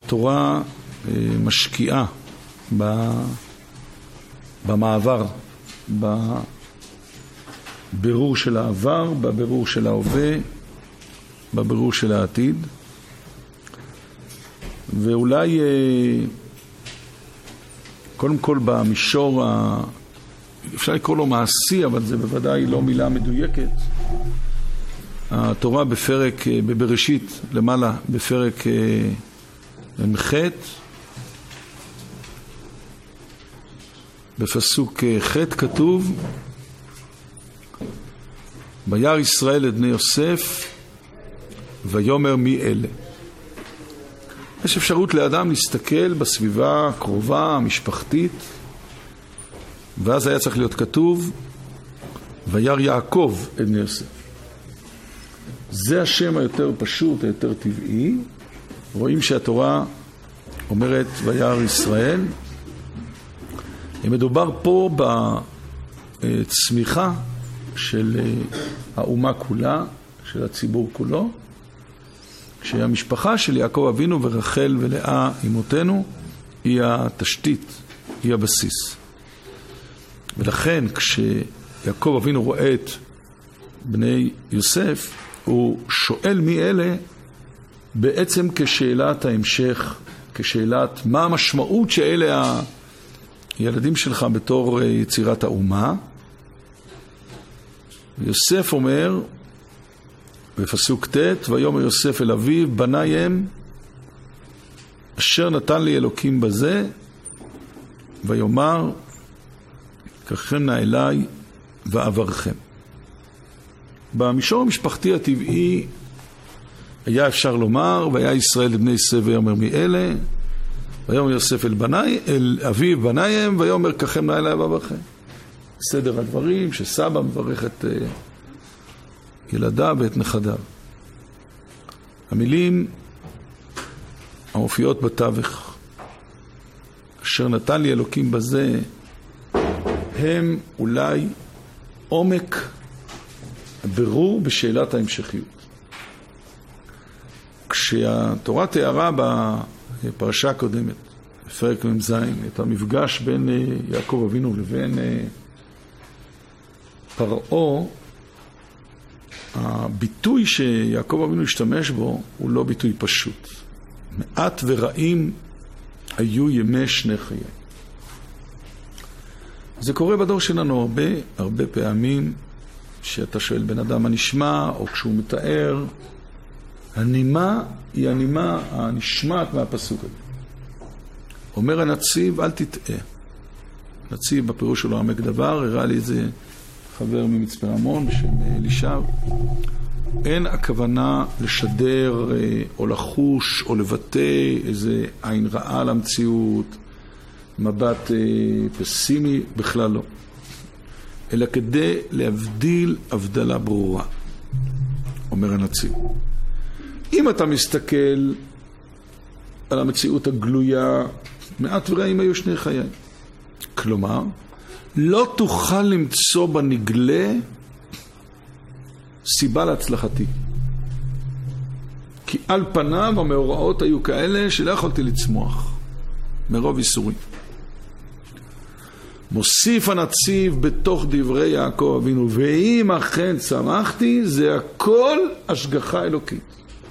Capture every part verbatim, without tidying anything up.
התורה משקיעה במעבר, בבירור של העבר, בבירור של ההווה, בבירור של העתיד. ואולי קודם כל במישור, אפשר לקרוא לו מעשי, אבל זה בוודאי לא מילה מדויקת. התורה בפרק, בבראשית, למעלה, בפרק ח', בפסוק ח' כתוב, וירא ישראל את בני יוסף, ויאמר מי אלה. יש אפשרות לאדם להסתכל בסביבה הקרובה, המשפחתית, ואז היה צריך להיות כתוב, וירא יעקב את בני יוסף. זה השם היותר פשוט, היותר טבעי. רואים שהתורה אומרת וירא ישראל. מדובר פה בצמיחה של האומה כולה, של הציבור כולו, כשהמשפחה של יעקב אבינו ורחל ולאה אמותינו היא התשתית, היא הבסיס. ולכן כשיעקב אבינו רואה את בני יוסף, הוא שואל מי אלה בעצם כשאלת ההמשך, כשאלת מה המשמעות שאלה הילדים שלך בתור יצירת האומה. יוסף אומר בפסוק ט', ויאמר יוסף אל אביו, בניי הם אשר נתן לי אלוקים בזה, ויאמר קחם נא אליי ואברכם. במישור המשפחתי הטבעי היה אפשר לומר, והיה ישראל לבני יוסף ויאמר מי אלה, ויאמר יוסף אל בניי, אל אביו בניי הם, ויאמר קחם נא אליי ואברכם. סדר הדברים שסבא מברך את ילדיו ואת נכדיו. המילים המופיעות בתווך, אשר נתן לי אלוקים בזה, הם אולי עומק ברור בשאלת ההמשכיות. כשהתורה תיארה בפרשה הקודמת, בפרק מ"ז, את המפגש בין יעקב אבינו לבין פרעה, הביטוי שיעקב אבינו השתמש בו הוא לא ביטוי פשוט. מעט ורעים היו ימי שני חיי. זה קורה בדור שלנו הרבה, הרבה פעמים, שאתה שואל בן אדם הנשמע, או כשהוא מתאר, הנימה היא הנימה הנשמעת מהפסוק הזה. אומר הנציב, אל תטעה. נציב בפירוש שלו עמק דבר, הראה לי איזה חבר ממצפה רמון בשם אלישע. אין הכוונה לשדר או לחוש או לבטא איזה עין רעה למציאות, מבט פסימי, בכלל לא. אלא כדי להבדיל הבדלה ברורה, אומר הנציב. אם אתה מסתכל על המציאות הגלויה, מעט ורעים היו שני חיי. כלומר, לא תוכל למצוא בנגלה סיבה להצלחתי. כי על פניו המאורעות היו כאלה שלא יכולתי לצמוח מרוב איסורים. מוסיף הנציב בתוך דברי יעקב אבינו, ואם אכן צמחתי, זה הכל השגחה אלוקית.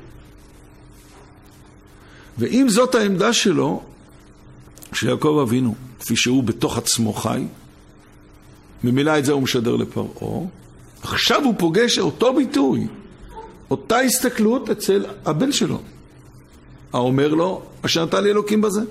ואם זאת העמדה שלו, של יעקב אבינו, כפי שהוא בתוך עצמו חי, ממילא את זה הוא משדר לפרעה, עכשיו הוא פוגש אותו ביטוי, אותה הסתכלות אצל הבן שלו. האומר לו, אשר נתן לי אלוקים בזה.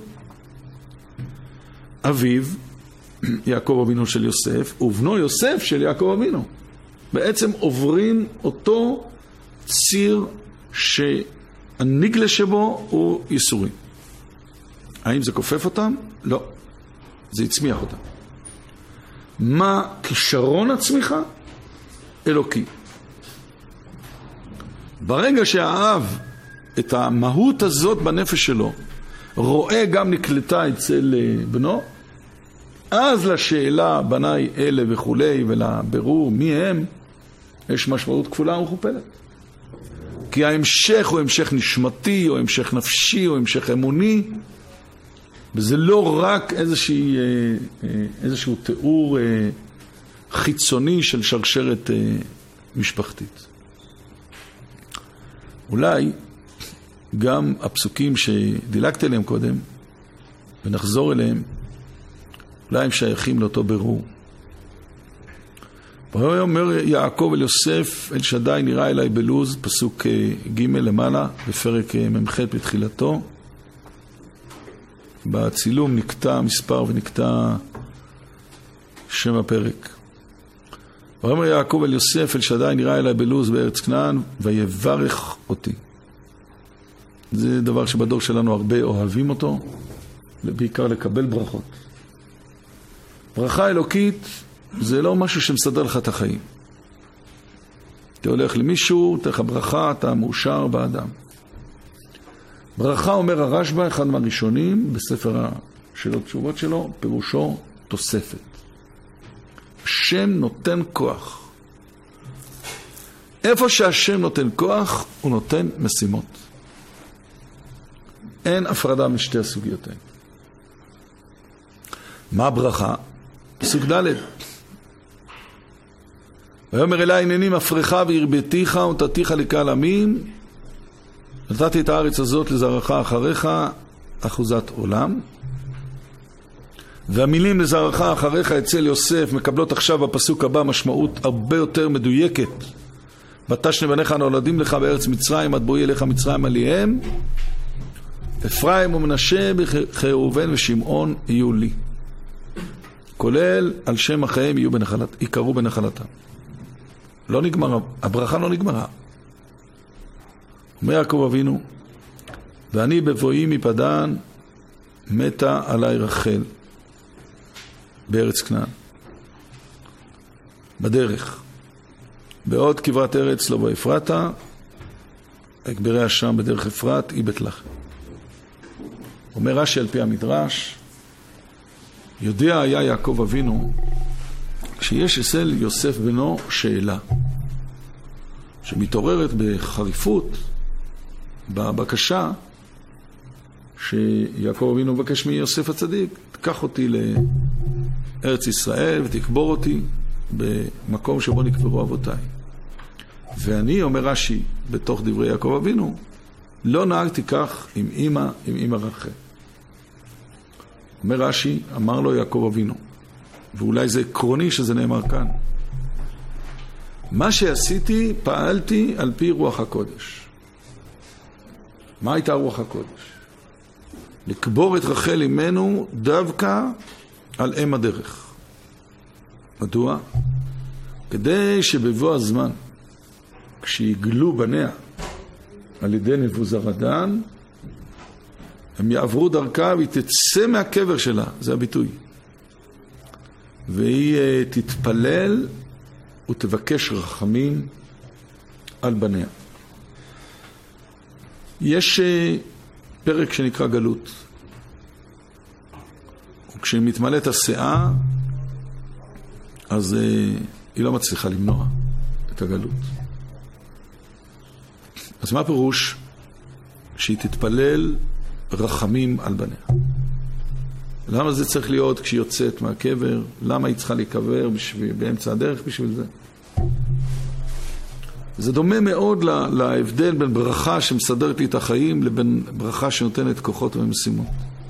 אביו, יעקב אבינו של יוסף, ובנו יוסף של יעקב אבינו. בעצם עוברים אותו ציר שהנגלה שבו הוא ייסורים. האם זה כופף אותם? לא. זה יצמיח אותם. מה כישרון הצמיחה? אלוקי. ברגע שהאב את המהות הזאת בנפש שלו רואה גם נקלטה אצל בנו, אז לשאלה בניי אלה וכולי ולברור מי הם, יש משמעות כפולה ומכופלת. כי ההמשך הוא המשך נשמתי, או המשך נפשי, או המשך אמוני, וזה לא רק איזושהי, איזשהו תיאור חיצוני של שרשרת משפחתית. אולי גם הפסוקים שדילגתי אליהם קודם, ונחזור אליהם, אולי הם שייכים לאותו ברור. אומר יעקב אל יוסף, אל שדי נראה אליי בלוז, פסוק ג' למעלה, בפרק ממח' בתחילתו. בצילום נקטע מספר ונקטע שם הפרק. אומר יעקב אל יוסף, אל שדי נראה אליי בלוז בארץ כנען, ויברך אותי. זה דבר שבדור שלנו הרבה אוהבים אותו, בעיקר לקבל ברכות. ברכה אלוקית זה לא משהו שמסדר לך את החיים. אתה הולך למישהו, אתה לך ברכה, אתה מאושר באדם. ברכה, אומר הרשב"א, אחד מהראשונים, בספר השאלות תשובות שלו, פירושו תוספת. השם נותן כוח. איפה שהשם נותן כוח, הוא נותן משימות. אין הפרדה משתי הסוגיות האלה. מה הברכה? פסוק ד' ויאמר אלי הנני מפרך והרביתיך ונתתיך לקהל עמים, נתתי את הארץ הזאת לזרעך אחריך אחוזת עולם. והמילים לזרעך אחריך אצל יוסף מקבלות עכשיו בפסוק הבא משמעות הרבה יותר מדויקת. ותשנה בניך הנולדים לך בארץ מצרים עד בואי אליך מצרים עליהם, אפרים ומנשה ראובן ושמעון יהיו לי, כולל על שם אחיהם יהיו בנחלת, יקראו בנחלתם. לא נגמרה, הברכה לא נגמרה. אומר יעקב אבינו, ואני בבואי מפדן מתה עלי רחל בארץ כנען, בדרך, בעוד כברת ארץ לא באפרתה, אגברי השם בדרך אפרת היא בית לחם. אומר רש"י על פי המדרש, יודע היה יעקב אבינו שיש אצל יוסף בנו שאלה שמתעוררת בחריפות בבקשה שיעקב אבינו מבקש מיוסף הצדיק, תקח אותי לארץ ישראל ותקבור אותי במקום שבו נקברו אבותיי. ואני, אומר רש"י בתוך דברי יעקב אבינו, לא נהגתי כך עם אמא, עם אמא רחל. אומר רש"י, אמר לו יעקב אבינו, ואולי זה עקרוני שזה נאמר כאן, מה שעשיתי, פעלתי על פי רוח הקודש. מה הייתה רוח הקודש? לקבור את רחל אמנו דווקא על אם הדרך. מדוע? כדי שבבוא הזמן, כשיגלו בניה על ידי נבוזרדן, הם יעברו דרכה והיא תצא מהקבר שלה, זה הביטוי. והיא תתפלל ותבקש רחמים על בניה. יש פרק שנקרא גלות. וכשמתמלאת השאה, אז היא לא מצליחה למנוע את הגלות. אז מה פירוש? שהיא תתפלל רחמים על בניה. למה זה צריך להיות כשהיא יוצאת מהקבר? למה היא צריכה להיקבר בשביל, באמצע הדרך בשביל זה? זה דומה מאוד לה, להבדל בין ברכה שמסדרת לי את החיים לבין ברכה שנותנת כוחות ומשימות.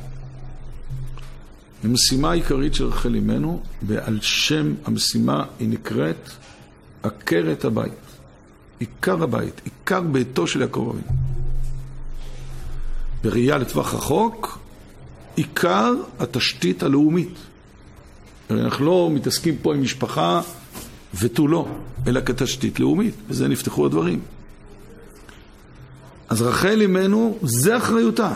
המשימה העיקרית של רחל אמנו, ועל שם המשימה היא נקראת עקרת הבית. עיקר הבית, עיקר ביתו של יעקב אבינו. בראייה לטווח רחוק, עיקר התשתית הלאומית. אנחנו לא מתעסקים פה עם משפחה ותו לא, אלא כתשתית לאומית, וזה נפתחו הדברים. אז רחל אמנו, זה אחריותה.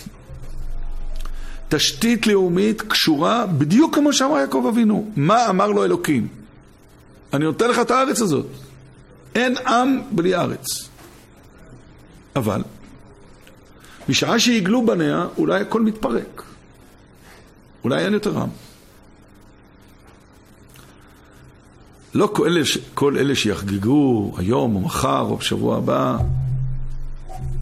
תשתית לאומית קשורה בדיוק כמו שאמר יעקב אבינו. מה אמר לו אלוקים? אני נותן לך את הארץ הזאת. אין עם בלי ארץ. אבל בשעה שיגלו בניה, אולי הכל מתפרק. אולי אין יותר עם. לא כל אלה, כל אלה שיחגגו היום או מחר או בשבוע הבא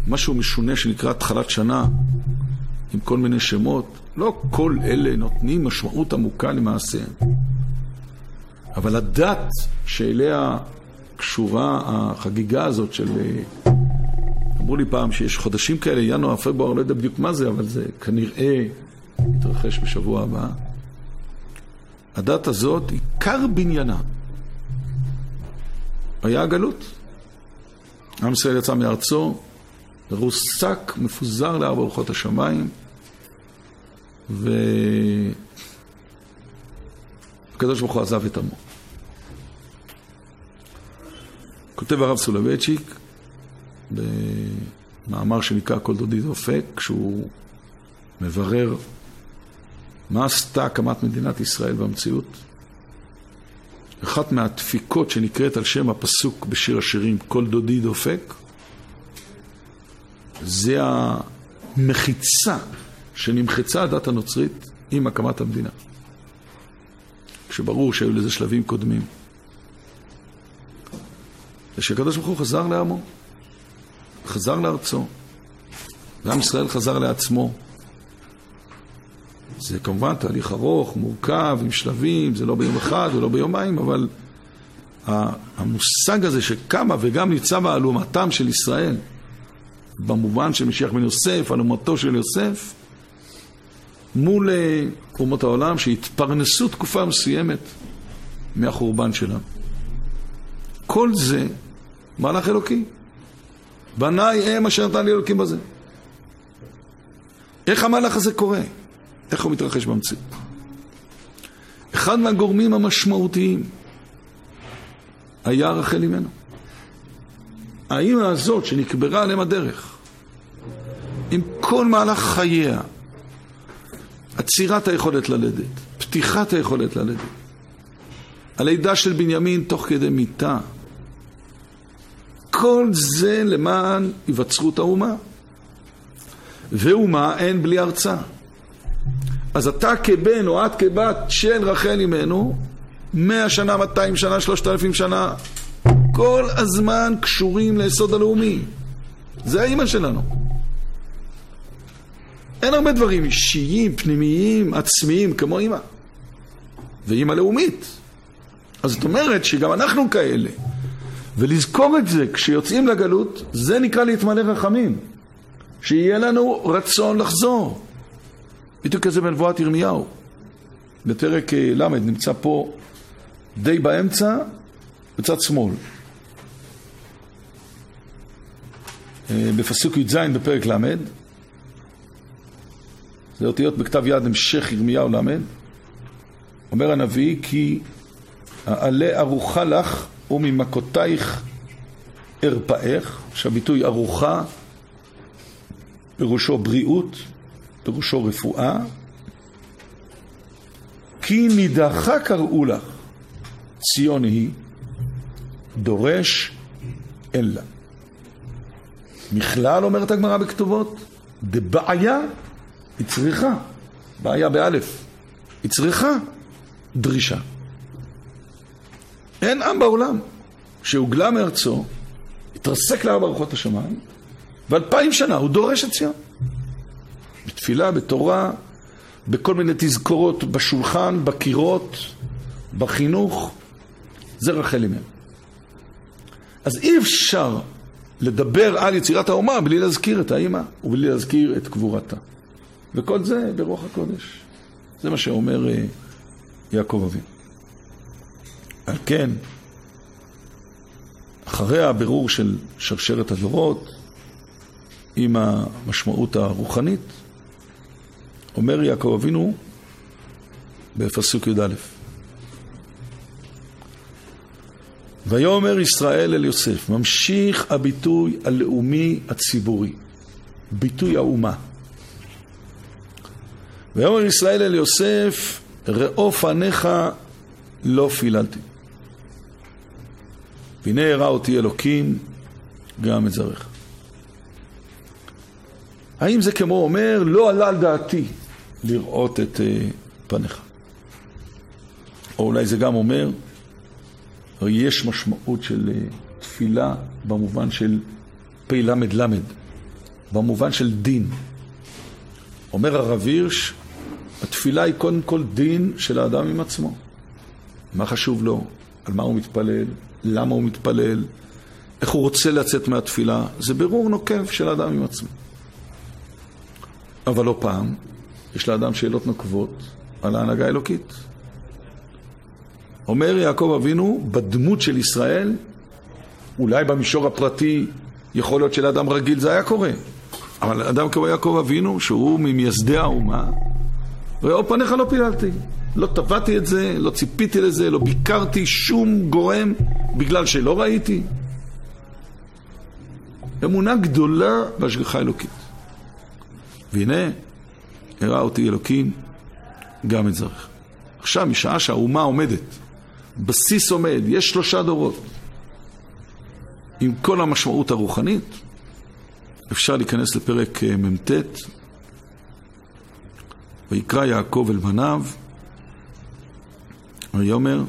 משהו משונה שנקרא התחלת שנה, עם כל מיני שמות. לא כל אלה נותנים משמעות עמוקה למעשה. אבל הדת שאליה קשורה החגיגה הזאת של... אמרו לי פעם שיש חודשים כאלה, ינואר, פברואר, לא יודע בדיוק מה זה, אבל זה כנראה יתרחש בשבוע הבא. הדת הזאת, עיקר בניינה, היה הגלות. עם ישראל יצא מארצו, רוסק, מפוזר לארבע רוחות השמיים, והקדוש ברוך הוא עזב את עמו. כותב הרב סולובייצ'יק, במאמר שנקרא כל דודי דופק, כשהוא מברר מה עשתה הקמת מדינת ישראל במציאות. אחת מהדפיקות שנקראת על שם הפסוק בשיר השירים, כל דודי דופק, זה המחיצה שנמחצה הדת הנוצרית עם הקמת המדינה. כשברור שהיו לזה שלבים קודמים. ושהקדוש ברוך הוא חזר לעמו, חזר לארצו, ועם ישראל חזר לעצמו. זה כמובן תהליך ארוך, מורכב, עם שלבים, זה לא ביום אחד ולא ביומיים, אבל המושג הזה שקמה וגם ניצב אלומתם של ישראל, במובן של משיח בן יוסף, אלומתו של יוסף, מול אומות העולם שהתפרנסו תקופה מסוימת מהחורבן שלנו. כל זה מהלך אלוקי. בניי הם אשר נתן לי אלוקים בזה. איך המהלך הזה קורה? איך הוא מתרחש במציאות? אחד מהגורמים המשמעותיים היה רחל אמנו. האמא הזאת שנקברה עליהם הדרך, עם כל מהלך חייה, עצירת היכולת ללדת, פתיחת היכולת ללדת, הלידה של בנימין תוך כדי מיטה, כל זה למען היווצרות האומה. ואומה אין בלי ארצה. אז אתה כבן או את כבת של רחל אמנו, מאה שנה, מאתיים שנה, שלושת אלפים שנה, כל הזמן קשורים ליסוד הלאומי. זה האמא שלנו. אין הרבה דברים אישיים, פנימיים, עצמיים, כמו אמא. ואמא לאומית. אז זאת אומרת שגם אנחנו כאלה. ולזכור את זה כשיוצאים לגלות, זה נקרא להתמלא רחמים. שיהיה לנו רצון לחזור. בדיוק כזה בנבואת ירמיהו. בפרק למד נמצא פה די באמצע, בצד שמאל. בפסוק י"ז בפרק למד, זה אותיות בכתב יד המשך ירמיהו למד, אומר הנביא כי העלה ארוחה לך וממכותייך ארפאך, שהביטוי ארוחה פירושו בריאות, פירושו רפואה, כי נידחה קראו לך, ציון היא, דורש אלה. מכלל אומרת הגמרא בכתובות, דבעיה היא צריכה, בעיה באלף, היא צריכה דרישה. אין עם בעולם שהוגלה מארצו, התרסק לארבע רוחות השמיים, ואלפיים שנה הוא דורש את ציון. בתפילה, בתורה, בכל מיני תזכורות, בשולחן, בקירות, בחינוך, זה רחל אמנו. אז אי אפשר לדבר על יצירת האומה בלי להזכיר את האמא ובלי להזכיר את קבורתה. וכל זה ברוח הקודש. זה מה שאומר יעקב אבינו. על כן, אחרי הבירור של שרשרת הדורות, עם המשמעות הרוחנית, אומר יעקב אבינו בפסוק י"א, ויאמר ישראל אל יוסף, ממשיך הביטוי הלאומי הציבורי, ביטוי האומה. ויאמר ישראל אל יוסף, ראו פניך לא פיללתי. והנה הראה אותי אלוקים גם את זרעך. האם זה כמו אומר, לא עלה על דעתי לראות את uh, פניך? או אולי זה גם אומר, יש משמעות של uh, תפילה במובן של פי למד למד, במובן של דין. אומר הרב הירש, התפילה היא קודם כל דין של האדם עם עצמו. מה חשוב לו? על מה הוא מתפלל? למה הוא מתפלל? איך הוא רוצה לצאת מהתפילה? זה ברור נוקב של האדם עם עצמו. אבל לא פעם, יש לאדם שאלות נוקבות על ההנהגה האלוקית. אומר יעקב אבינו, בדמות של ישראל, אולי במישור הפרטי, יכול להיות שלאדם רגיל זה היה קורה. אבל אדם כמו יעקב אבינו, שהוא ממייסדי האומה, ראו פניך לא פיללתי. לא טבעתי את זה, לא ציפיתי לזה, לא ביקרתי שום גורם בגלל שלא ראיתי. אמונה גדולה בהשגחה אלוקית. והנה, הראה אותי אלוקים גם את זרח. עכשיו, משעה שהאומה עומדת, בסיס עומד, יש שלושה דורות, עם כל המשמעות הרוחנית, אפשר להיכנס לפרק ממתת, ויקרא יעקב אל בניו, ויאמר,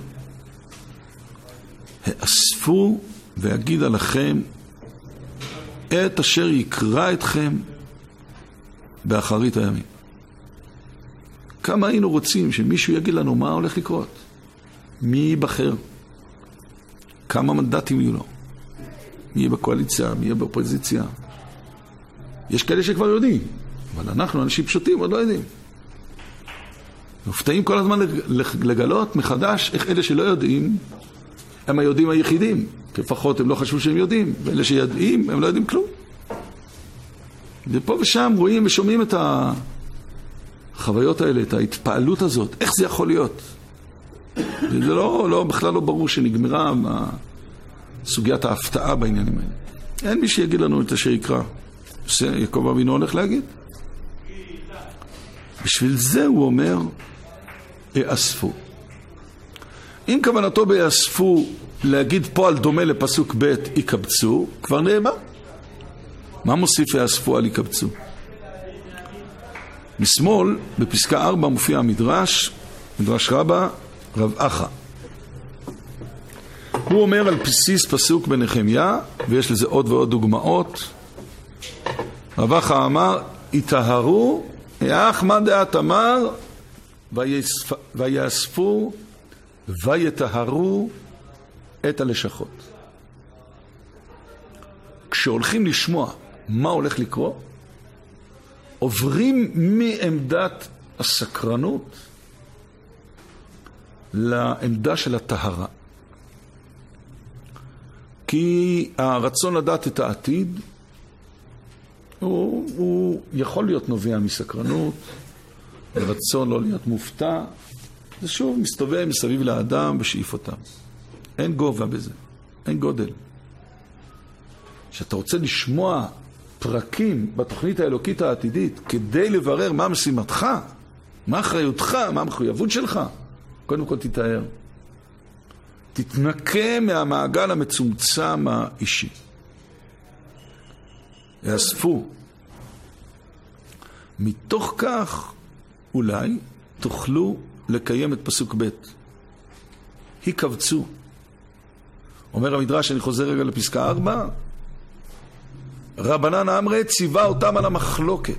האספו ויגיד עליכם את אשר יקרא אתכם באחרית הימים. כמה היינו רוצים שמישהו יגיד לנו מה הולך לקרות? מי ייבחר? כמה מנדטים יהיו לו? מי יהיה בקואליציה? מי יהיה באופוזיציה? יש כאלה שכבר יודעים, אבל אנחנו, אנשים פשוטים, עוד לא יודעים. מופתעים כל הזמן לגלות מחדש איך אלה שלא יודעים, הם היודעים היחידים. לפחות הם לא חשבו שהם יודעים, ואלה שיודעים, הם לא יודעים כלום. ופה ושם רואים ושומעים את החוויות האלה, את ההתפעלות הזאת. איך זה יכול להיות? זה לא, לא, בכלל לא ברור שנגמרה סוגיית ההפתעה בעניינים האלה. אין מי שיגיד לנו את אשר יקרא. זה יעקב אבינו הולך להגיד. בשביל זה הוא אומר, יאספו. אם כוונתו ביאספו להגיד פה על דומה לפסוק ב' יקבצו, כבר נאמר. מה מוסיף יאספו על יקבצו? משמאל, בפסקה ארבע מופיע המדרש, מדרש רבה, רב אחא. הוא אומר על בסיס פסוק בנחמיה, ויש לזה עוד ועוד דוגמאות. רב אחא אמר, יטהרו, יאח מה דעת אמר, ויאספו, ויטהרו את הלשכות. כשהולכים לשמוע מה הולך לקרות, עוברים מעמדת הסקרנות לעמדה של הטהרה. כי הרצון לדעת את העתיד הוא, הוא יכול להיות נובע מסקרנות, הרצון לא להיות מופתע, זה שוב מסתובב מסביב לאדם בשאיפותיו. אין גובה בזה, אין גודל. שאתה רוצה לשמוע פרקים בתוכנית האלוקית העתידית כדי לברר מה משימתך, מה אחריותך, מה המחויבות שלך, קודם כל תתאר. תתנקה מהמעגל המצומצם האישי. יאספו. מתוך כך אולי תוכלו לקיים את פסוק ב' יקבצו. אומר המדרש, אני חוזר רגע לפסקה ארבע, רבנן אמרי ציווה אותם על המחלוקת.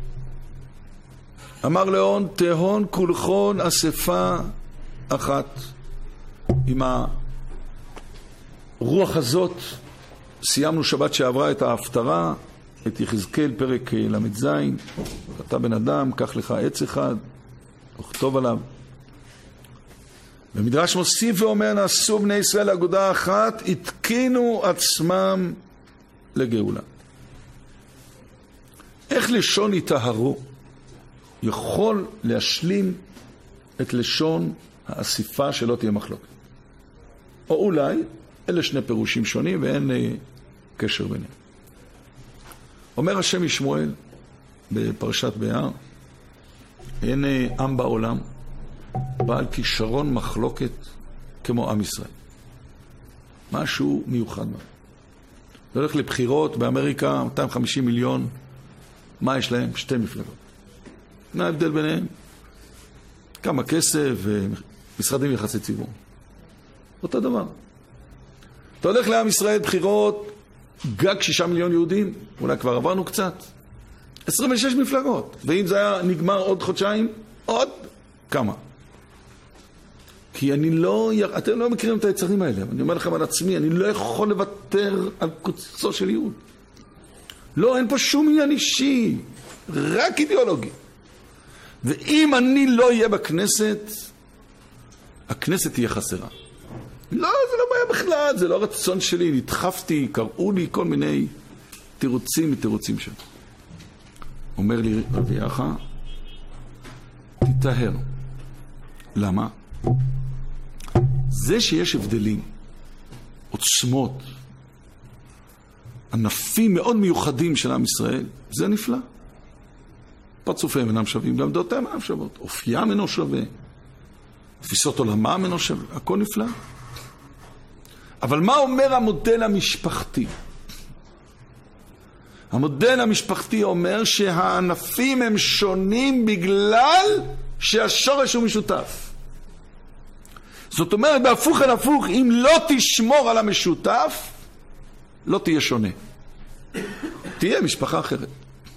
אמר להון, תהון כולכון אספה אחת. עם הרוח הזאת סיימנו שבת שעברה את ההפטרה, את יחזקאל פרק למד זין. אתה בן אדם, קח לך עץ אחד, וכתוב עליו. ומדרש מוסיף ואומר, נעשו בני ישראל אגודה אחת, התקינו עצמם לגאולה. איך לשון יטהרו יכול להשלים את לשון האסיפה שלא תהיה מחלוקת? או אולי, אלה שני פירושים שונים ואין אה, קשר ביניהם. אומר השם משמואל בפרשת בהר, אין אה, עם בעולם בעל כישרון מחלוקת כמו עם ישראל. משהו מיוחד מאוד. זה הולך לבחירות באמריקה, מאתיים וחמישים מיליון, מה יש להם? שתי מפלגות. מה ההבדל ביניהם? כמה כסף ומשרדים יחסי ציבור. אותו דבר. אתה הולך לעם ישראל בחירות, גג שישה מיליון יהודים, אולי כבר עברנו קצת. עשרים ושש מפלגות. ואם זה היה נגמר עוד חודשיים, עוד כמה. כי אני לא, אתם לא מכירים את היצרים האלה, אני אומר לכם על עצמי, אני לא יכול לוותר על קוצו של יהוד. לא, אין פה שום עניין אישי, רק אידיאולוגי. ואם אני לא אהיה בכנסת, הכנסת תהיה חסרה. לא, זה לא בעיה בכלל, זה לא רצון שלי, נדחפתי, קראו לי כל מיני תירוצים ותירוצים שם. אומר לי רבי יחא, תתאהר. למה? זה שיש הבדלים, עוצמות, ענפים מאוד מיוחדים של עם ישראל, זה נפלא. פרצופיהם אינם שווים, גם דעותיהם אינם שוות, אופיים אינו שווה, תפיסות עולמם אינו שווה, הכל נפלא. אבל מה אומר המודל המשפחתי? המודל המשפחתי אומר שהענפים הם שונים בגלל שהשורש הוא משותף. זאת אומרת, בהפוך על הפוך, אם לא תשמור על המשותף, לא תהיה שונה. תהיה משפחה אחרת.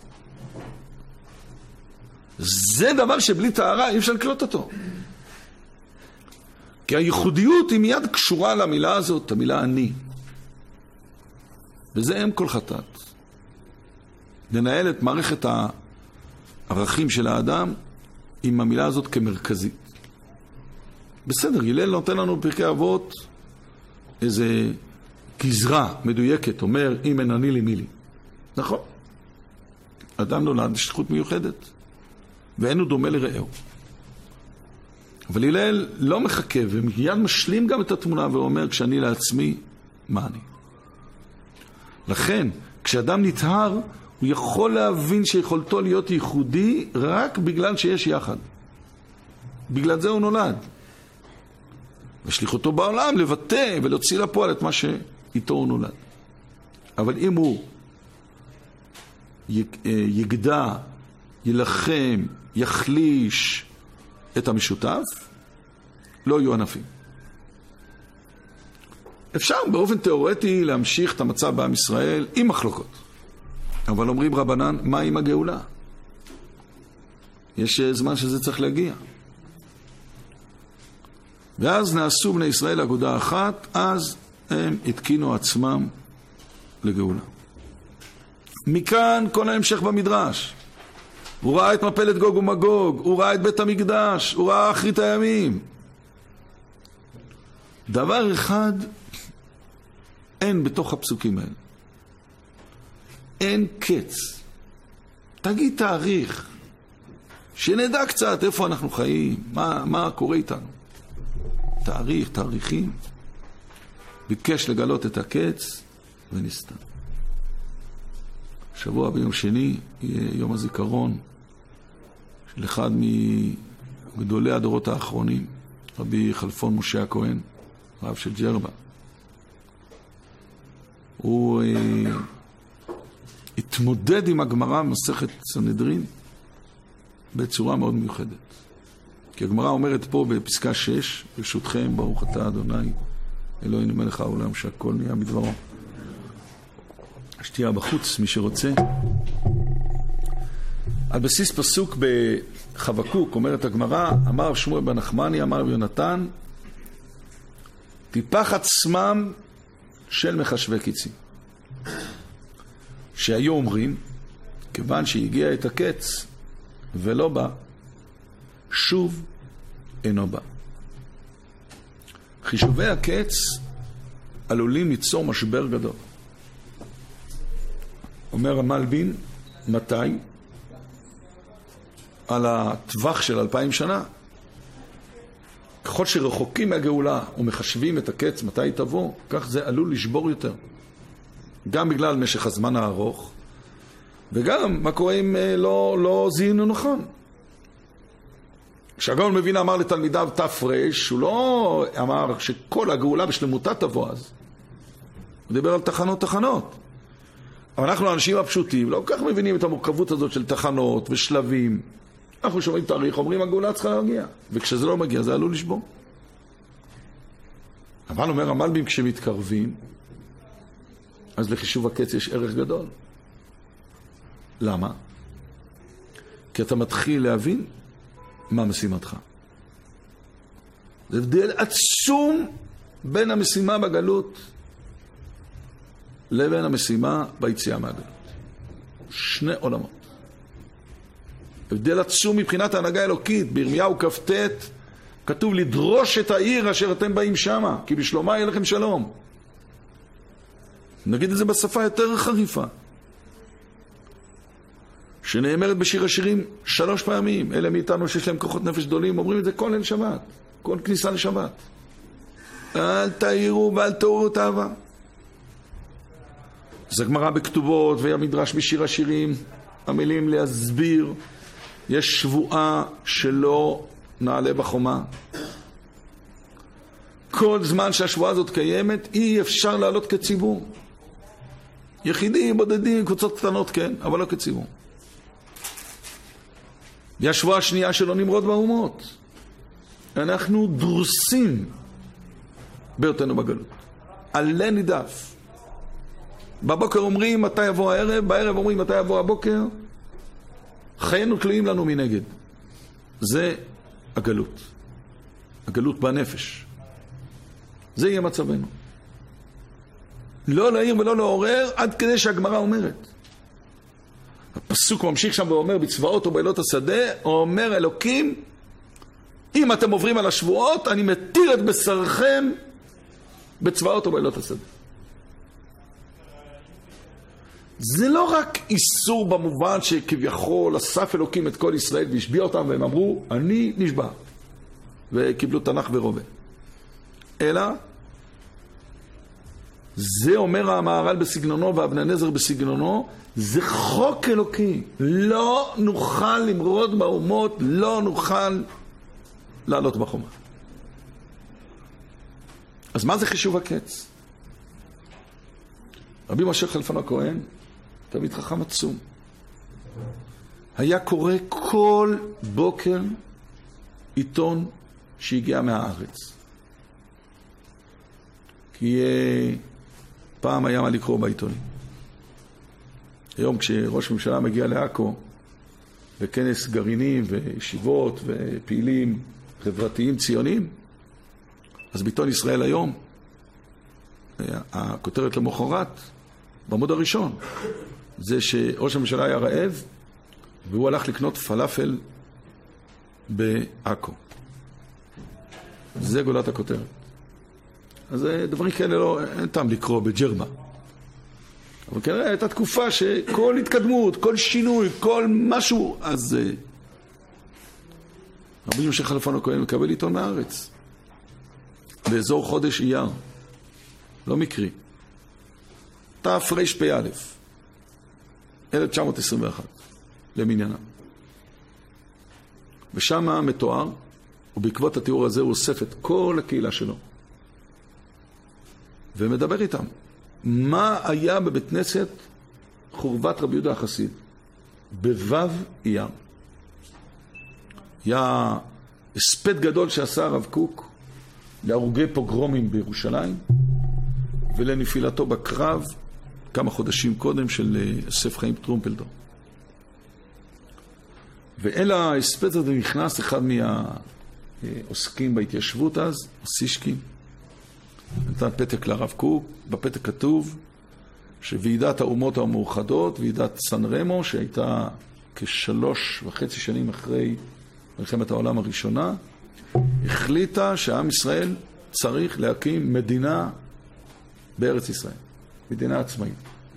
זה דבר שבלי טהרה אי אפשר לקלוט אותו. כי הייחודיות היא מיד קשורה למילה הזאת, המילה אני. וזה אם כל חטאת. לנהל את מערכת הערכים של האדם עם המילה הזאת כמרכזית. בסדר, הלל נותן לנו בפרקי אבות איזה גזרה מדויקת, אומר אם אין אני לי מי לי. נכון. אדם נולד שליחות מיוחדת, ואין הוא דומה לרעהו. אבל הלל לא מחכה, ומיד משלים גם את התמונה ואומר, כשאני לעצמי, מה אני? לכן, כשאדם נטהר, הוא יכול להבין שיכולתו להיות ייחודי רק בגלל שיש יחד. בגלל זה הוא נולד. ושליחותו בעולם לבטא ולהוציא לפועל את מה שאיתו הוא נולד. אבל אם הוא יגדע, ילחם, יחליש את המשותף, לא יהיו ענפים. אפשר באופן תיאורטי להמשיך את המצב בעם ישראל עם מחלוקות. אבל אומרים רבנן, מה עם הגאולה? יש זמן שזה צריך להגיע. ואז נעשו בני ישראל אגודה אחת, אז הם התקינו עצמם לגאולה. מכאן כל ההמשך במדרש. הוא ראה את מפלת גוג ומגוג, הוא ראה את בית המקדש, הוא ראה אחרית הימים. דבר אחד אין בתוך הפסוקים האלה. אין קץ. תגיד תאריך, שנדע קצת איפה אנחנו חיים, מה, מה קורה איתנו. תאריך, תאריכים. ביקש לגלות את הקץ ונסתם. שבוע ביום שני יהיה יום הזיכרון של אחד מגדולי הדורות האחרונים, רבי חלפון משה הכהן, רב של ג'רבה. הוא אה, התמודד עם הגמרא במסכת סנהדרין בצורה מאוד מיוחדת. כי הגמרא אומרת פה בפסקה שש, ברשותכם, ברוך אתה אדוני, אלוהינו מלך העולם שהכל נהיה מדברו. שתהיה בחוץ, מי שרוצה. על בסיס פסוק בחבקוק, אומרת הגמרא, אמר רב שמואל בן נחמני, אמר רב יונתן, טיפח עצמם של מחשבי קיצים. שהיו אומרים, כיוון שהגיע את הקץ ולא בא, שוב אינו בא. חישובי הקץ עלולים ליצור משבר גדול. אומר המלבין, מתי? על הטווח של אלפיים שנה. ככל שרחוקים מהגאולה ומחשבים את הקץ מתי תבוא, כך זה עלול לשבור יותר. גם בגלל משך הזמן הארוך, וגם מה קורה אם לא, לא זיהינו נכון. כשהגאון מבין אמר לתלמידיו תפרש, הוא לא אמר שכל הגאולה בשלמותה תבוא אז. הוא דיבר על תחנות תחנות. אבל אנחנו האנשים הפשוטים לא כל כך מבינים את המורכבות הזאת של תחנות ושלבים. אנחנו שומעים תאריך, אומרים הגאולה צריכה להגיע. וכשזה לא מגיע זה עלול לשבור. אבל אומר המלבים כשמתקרבים, אז לחישוב הקץ יש ערך גדול. למה? כי אתה מתחיל להבין מה משימתך. זה הבדל עצום בין המשימה בגלות לבין המשימה ביציאה מהגלות. שני עולמות. הבדל עצום מבחינת ההנהגה האלוקית. בירמיהו כ"ט כתוב לדרוש את העיר אשר אתם באים שמה, כי בשלומה יהיה לכם שלום. נגיד את זה בשפה יותר חריפה, שנאמרת בשיר השירים שלוש פעמים. אלה מאיתנו שיש להם כוחות נפש גדולים אומרים את זה כל ליל שבת, כל כניסה לשבת. אל תעירו ואל תעורו תאווה. זה גמרא בכתובות והמדרש בשיר השירים, המילים להסביר. יש שבועה שלא נעלה בחומה. כל זמן שהשבועה הזאת קיימת אי אפשר לעלות כציבור. יחידים, בודדים, קבוצות קטנות כן, אבל לא כציבור. והשבועה השנייה שלא נמרוד באומות. אנחנו דרוסים בהיותנו בגלות. עלה נידף. בבוקר אומרים מתי יבוא הערב, בערב אומרים מתי יבוא הבוקר. חיינו תלויים לנו מנגד. זה הגלות. הגלות בנפש. זה יהיה מצבנו. לא להעיר ולא לעורר עד כדי שהגמרא אומרת. הפסוק ממשיך שם ואומר בצבאות או בעילות השדה, אומר אלוקים, אם אתם עוברים על השבועות, אני מתיר את בשרכם בצבאות או בעילות השדה. זה לא רק איסור במובן שכביכול אסף אלוקים את כל ישראל והשביע אותם והם אמרו, אני נשבע. וקיבלו תנ"ך ורובה. אלא, זה אומר המהר"ל בסגנונו ואבני נזר בסגנונו, זה חוק אלוקי. לא נוכל למרוד באומות, לא נוכל לעלות בחומה. אז מה זה חישוב הקץ? רבי משה חלפון הכהן, תמיד חכם עצום, היה קורא כל בוקר עיתון שהגיע מהארץ. כי פעם היה מה לקרוא בעיתונים. היום כשראש ממשלה מגיע לעכו לכנס גרעינים וישיבות ופעילים חברתיים ציונים, אז בעיתון ישראל היום הכותרת למחרת בעמוד הראשון זה שראש הממשלה היה רעב והוא הלך לקנות פלאפל בעכו. זה גולת הכותרת. אז דברים כאלה לא, אין טעם לקרוא בג'רבה. אבל כנראה הייתה תקופה שכל התקדמות, כל שינוי, כל משהו, אז רבי משה חלפון הכהן מקבל עיתון מהארץ. באזור חודש אייר. לא מקרי. תרפ"א, אלף תשע מאות עשרים ואחת, למניינה. ושם מתואר, ובעקבות התיאור הזה הוא אוסף את כל הקהילה שלו. ומדבר איתם. מה היה בבית כנסת חורבת רבי יהודה החסיד? בו"ב אייר. היה הספד גדול שעשה הרב קוק להרוגי פוגרומים בירושלים, ולנפילתו בקרב כמה חודשים קודם של יוסף חיים טרומפלדור. ואל ההספד הזה נכנס אחד מהעוסקים בהתיישבות אז, אוסישקי, נתן פתק לרב קוק. בפתק כתוב שוועידת האומות המאוחדות, ועידת סן רמו, שהייתה כשלוש וחצי שנים אחרי מלחמת העולם הראשונה, החליטה שעם ישראל צריך להקים מדינה בארץ ישראל, מדינה עצמאית.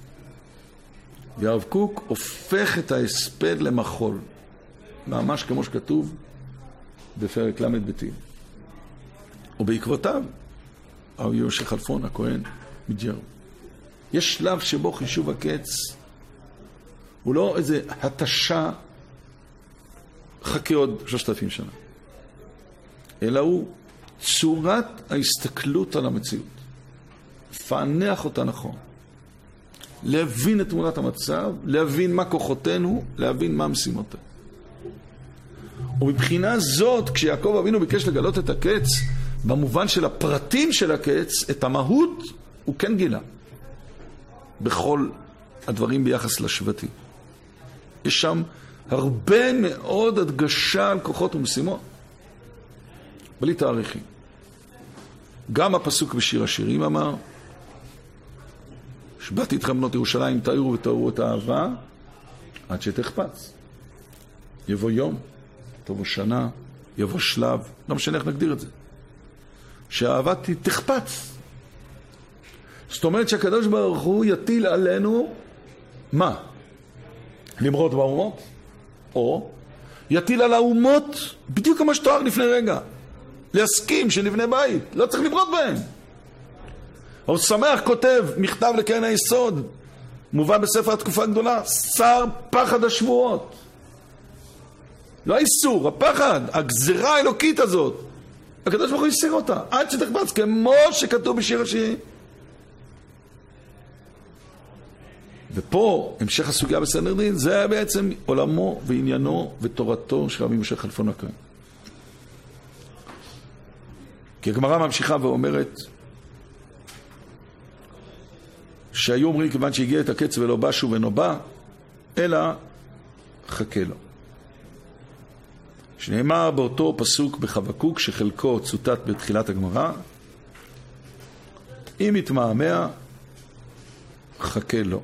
והרב קוק הופך את ההספד למחול, ממש כמו שכתוב בפרק למד בתים. ובעקבותיו רבי משה חלפון הכהן מג'רבה. יש שלב שבו חישוב הקץ הוא לא איזה התשה חכה עוד שלושת אלפים שנה, אלא הוא צורת ההסתכלות על המציאות. לפענח אותה נכון. להבין את תמונת המצב, להבין מה כוחותינו, להבין מה משימותינו. ובבחינה זאת, כשיעקב אבינו ביקש לגלות את הקץ, במובן של הפרטים של הקץ, את המהות, הוא כן גילה. בכל הדברים ביחס לשבטי. יש שם הרבה מאוד הדגשה על כוחות ומשימות. בלי תאריכים. גם הפסוק בשיר השירים אמר, שבאתי אתכם בנות ירושלים, תאירו ותארו את האהבה, עד שתחפץ. יבוא יום, תבוא שנה, יבוא שלב, לא משנה איך נגדיר את זה. שהאהבה תחפץ. זאת אומרת שהקדוש ברוך הוא יטיל עלינו, מה? למרוד באומות? או יטיל על האומות בדיוק כמו שתואר לפני רגע. להסכים שנבנה בית, לא צריך למרוד בהם. אבל שמח כותב מכתב לקרן היסוד, מובא בספר התקופה הגדולה, שר פחד השבועות. לא האיסור, הפחד, הגזרה האלוקית הזאת. הקדוש ברוך הוא יסיר אותה, עד שתחפץ, כמו שכתוב בשיר השירים. ופה, המשך הסוגיה בסנהדרין, זה בעצם עולמו ועניינו ותורתו של רבי משה כלפון הכהן. כי הגמרא ממשיכה ואומרת, שהיו אומרים כיוון שהגיע את הקץ ולא בא שוב אינו בא, אלא חכה לו. שנאמר באותו פסוק בחבקוק, שחלקו צוטט בתחילת הגמרא, אם יתמהמה, חכה לו.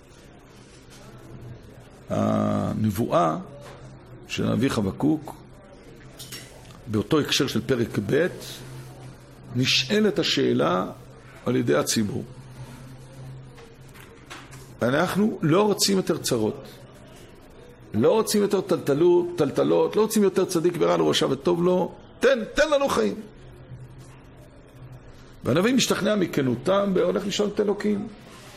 הנבואה של הנביא חבקוק, באותו הקשר של פרק ב', נשאלת השאלה על ידי הציבור. אנחנו לא רוצים יותר צרות. לא רוצים יותר טלטלות, טלטלות, לא רוצים יותר צדיק ורע לו רשע וטוב לו. תן, תן לנו חיים. והנביא משתכנע מכנותם והולך לשאול את אלוקים.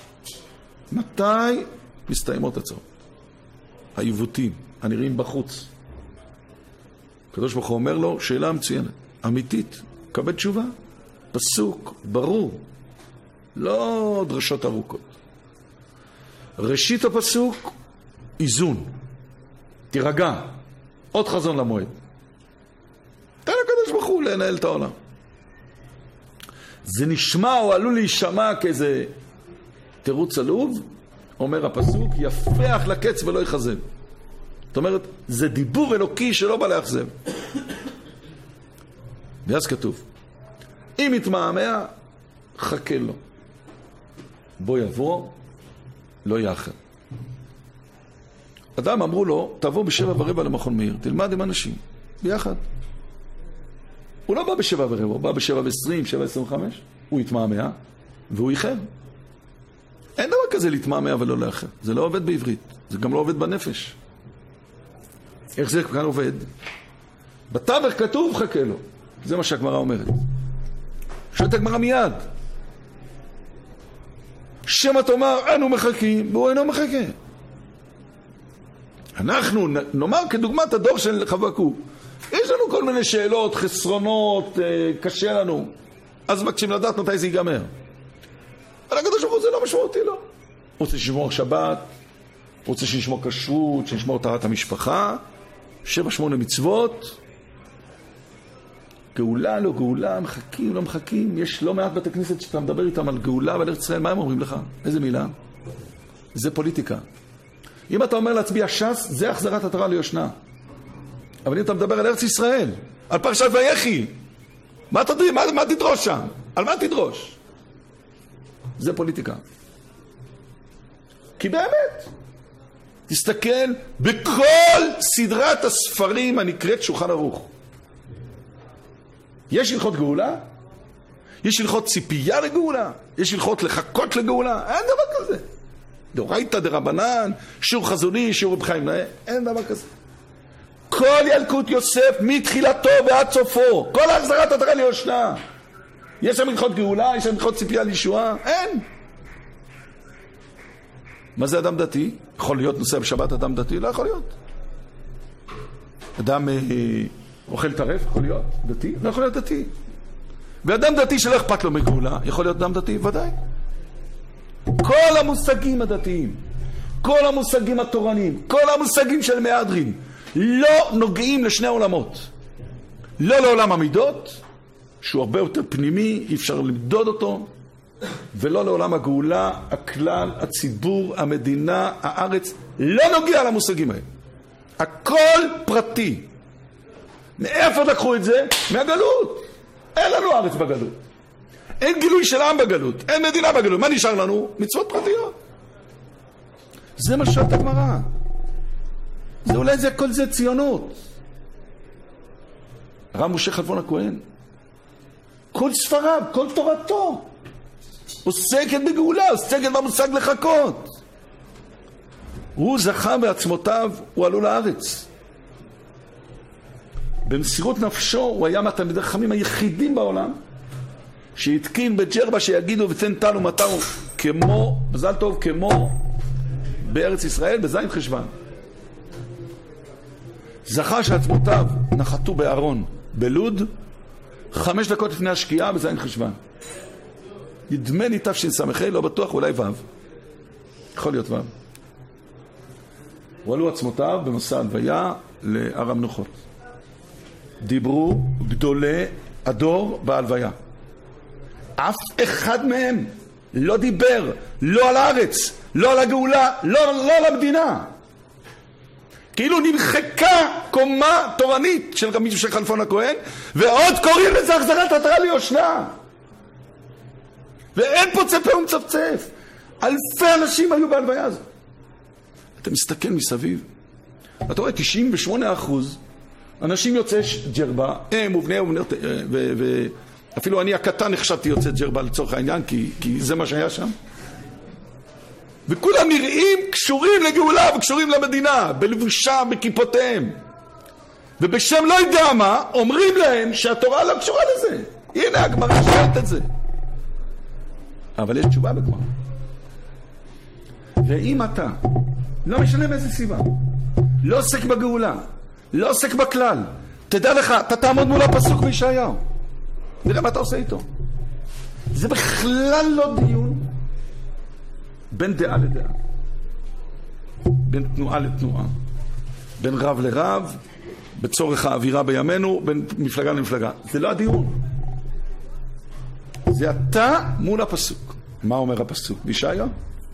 מתי מסתיימות הצרות? העיוותים, הנראים בחוץ. הקדוש ברוך הוא אומר לו, שאלה מצוינת, אמיתית, קבל תשובה, פסוק, ברור, לא דרשות ארוכות. ראשית הפסוק, איזון, תירגע, עוד חזון למועד. תן לקדוש ברוך הוא לנהל את העולם. זה נשמע או עלול להישמע כאיזה תירוץ עלוב, אומר הפסוק, יפח לקץ ולא יחזב. זאת אומרת, זה דיבור אלוקי שלא בא להחזב. ואז כתוב, אם יתמהמה, חכה לו. בוא יבוא, לא יאחר. אדם אמרו לו, תבוא בשבע ורבע למכון מאיר, תלמד עם אנשים, ביחד. הוא לא בא בשבע ורבע, הוא בא בשבע ועשרים, שבע עשרים וחמש, הוא יתמהמה, והוא יחר. אין דבר כזה להתמהמה ולא לאחר. זה לא עובד בעברית, זה גם לא עובד בנפש. איך זה כאן עובד? בתווך כתוב חכה לו. זה מה שהגמרא אומרת. שואלת הגמרא מיד. שמא תאמר, אנו מחכים, והוא אינו מחכה. אנחנו נאמר כדוגמת הדור של חבקוק. יש לנו כל מיני שאלות, חסרונות, קשה לנו. אז מבקשים לדעת מתי זה ייגמר. אבל הקדוש ברוך הוא זה לא משמעותי לו. הוא רוצה לשמור שבת, הוא רוצה שנשמור כשרות, שנשמור טהרת המשפחה, שבע שמונה מצוות. גאולה לא גאולה, מחכים לא מחכים. יש לא מעט בתי כנסת שאתה מדבר איתם על גאולה ועל ארץ ישראל, מה הם אומרים לך? איזה מילה? זה פוליטיקה. אם אתה אומר להצביע ש"ס, זה החזרת התורה ליושנה. אבל אם אתה מדבר על ארץ ישראל, על פרשת ויחי, מה תדרי? מה, מה תדרוש שם? על מה תדרוש? זה פוליטיקה. כי באמת, תסתכל בכל סדרת הספרים הנקראת שולחן ערוך. יש הלכות גאולה? יש הלכות ציפייה לגאולה? יש הלכות לחכות לגאולה? אין דבר כזה. דאורייתא דרבנן, שיעור חזוני, שיעור רב חיים נאה, אין דבר כזה. כל ילקוט יוסף מתחילתו ועד סופו, כל החזרת התורה ליושנה. יש שם הלכות גאולה, יש שם הלכות ציפייה לישועה? אין. מה זה אדם דתי? יכול להיות נוסע בשבת אדם דתי? לא יכול להיות. אדם אה, אוכל טרף? יכול להיות דתי? לא יכול להיות דתי. ואדם דתי שלא אכפת לו מגאולה, יכול להיות אדם דתי? ודאי. כל המושגים הדתיים, כל המושגים התורניים, כל המושגים של מהדרין, לא נוגעים לשני עולמות. לא לעולם המידות, שהוא הרבה יותר פנימי, אי אפשר למדוד אותו, ולא לעולם הגאולה, הכלל, הציבור, המדינה, הארץ, לא נוגע למושגים האלה. הכל פרטי. מאיפה לקחו את זה? מהגלות. אין לנו ארץ בגלות. אין גילוי של עם בגלות. אין מדינה בגלות. מה נשאר לנו? מצוות פרטיות. זה מה שאת הגמרא. זה אולי זה כל זה ציונות. הרב משה כלפון הכהן. כל ספריו, כל תורתו. עוסקת בגאולה, עוסקת במושג לחכות. הוא זכה בעצמותיו, הוא עלו לארץ. במסירות נפשו הוא היה מהתלמידי חכמים היחידים בעולם שהתקין בג'רבה שיגידו ותן טל ומטר כמו, מזל טוב, כמו בארץ ישראל בזין חשבן. זכה שעצמותיו נחתו בארון בלוד חמש דקות לפני השקיעה בזין חשבן. נדמה לי תשס"ה, לא בטוח, אולי ו'. יכול להיות ו'. הועלו עצמותיו במסע הלוויה להר המנוחות. דיברו גדולי הדור בהלוויה. אף אחד מהם לא דיבר, לא על הארץ, לא על הגאולה, לא, לא על המדינה. כאילו נמחקה קומה תורנית של רבי משה כלפון הכהן, ועוד קוראים לזה החזרת עטרה ליושנה. ואין פוצה פה ומצפצף. אלפי אנשים היו בהלוויה הזאת. אתה מסתכל מסביב, אתה רואה תשעים ושמונה אחוז אנשים יוצאי ג'רבה, הם ובניהם ובניות, ואפילו אני הקטן נחשבתי יוצא ג'רבה לצורך העניין, כי, כי זה מה שהיה שם. וכולם נראים קשורים לגאולה וקשורים למדינה, בלבושה, בכיפותיהם. ובשם לא יודע מה, אומרים להם שהתורה לא קשורה לזה. הנה, הגמרא שואלת את זה. אבל יש תשובה בגמרא. ואם אתה, לא משנה מאיזה סיבה, לא עוסק בגאולה, לא עוסק בכלל, תדע לך, אתה תעמוד מול הפסוק בישעיהו. נראה מה אתה עושה איתו. זה בכלל לא דיון בין דעה לדעה. בין תנועה לתנועה. בין רב לרב, בצורך האווירה בימינו, בין מפלגה למפלגה. זה לא הדיון. זה אתה מול הפסוק. מה אומר הפסוק? בישעיהו?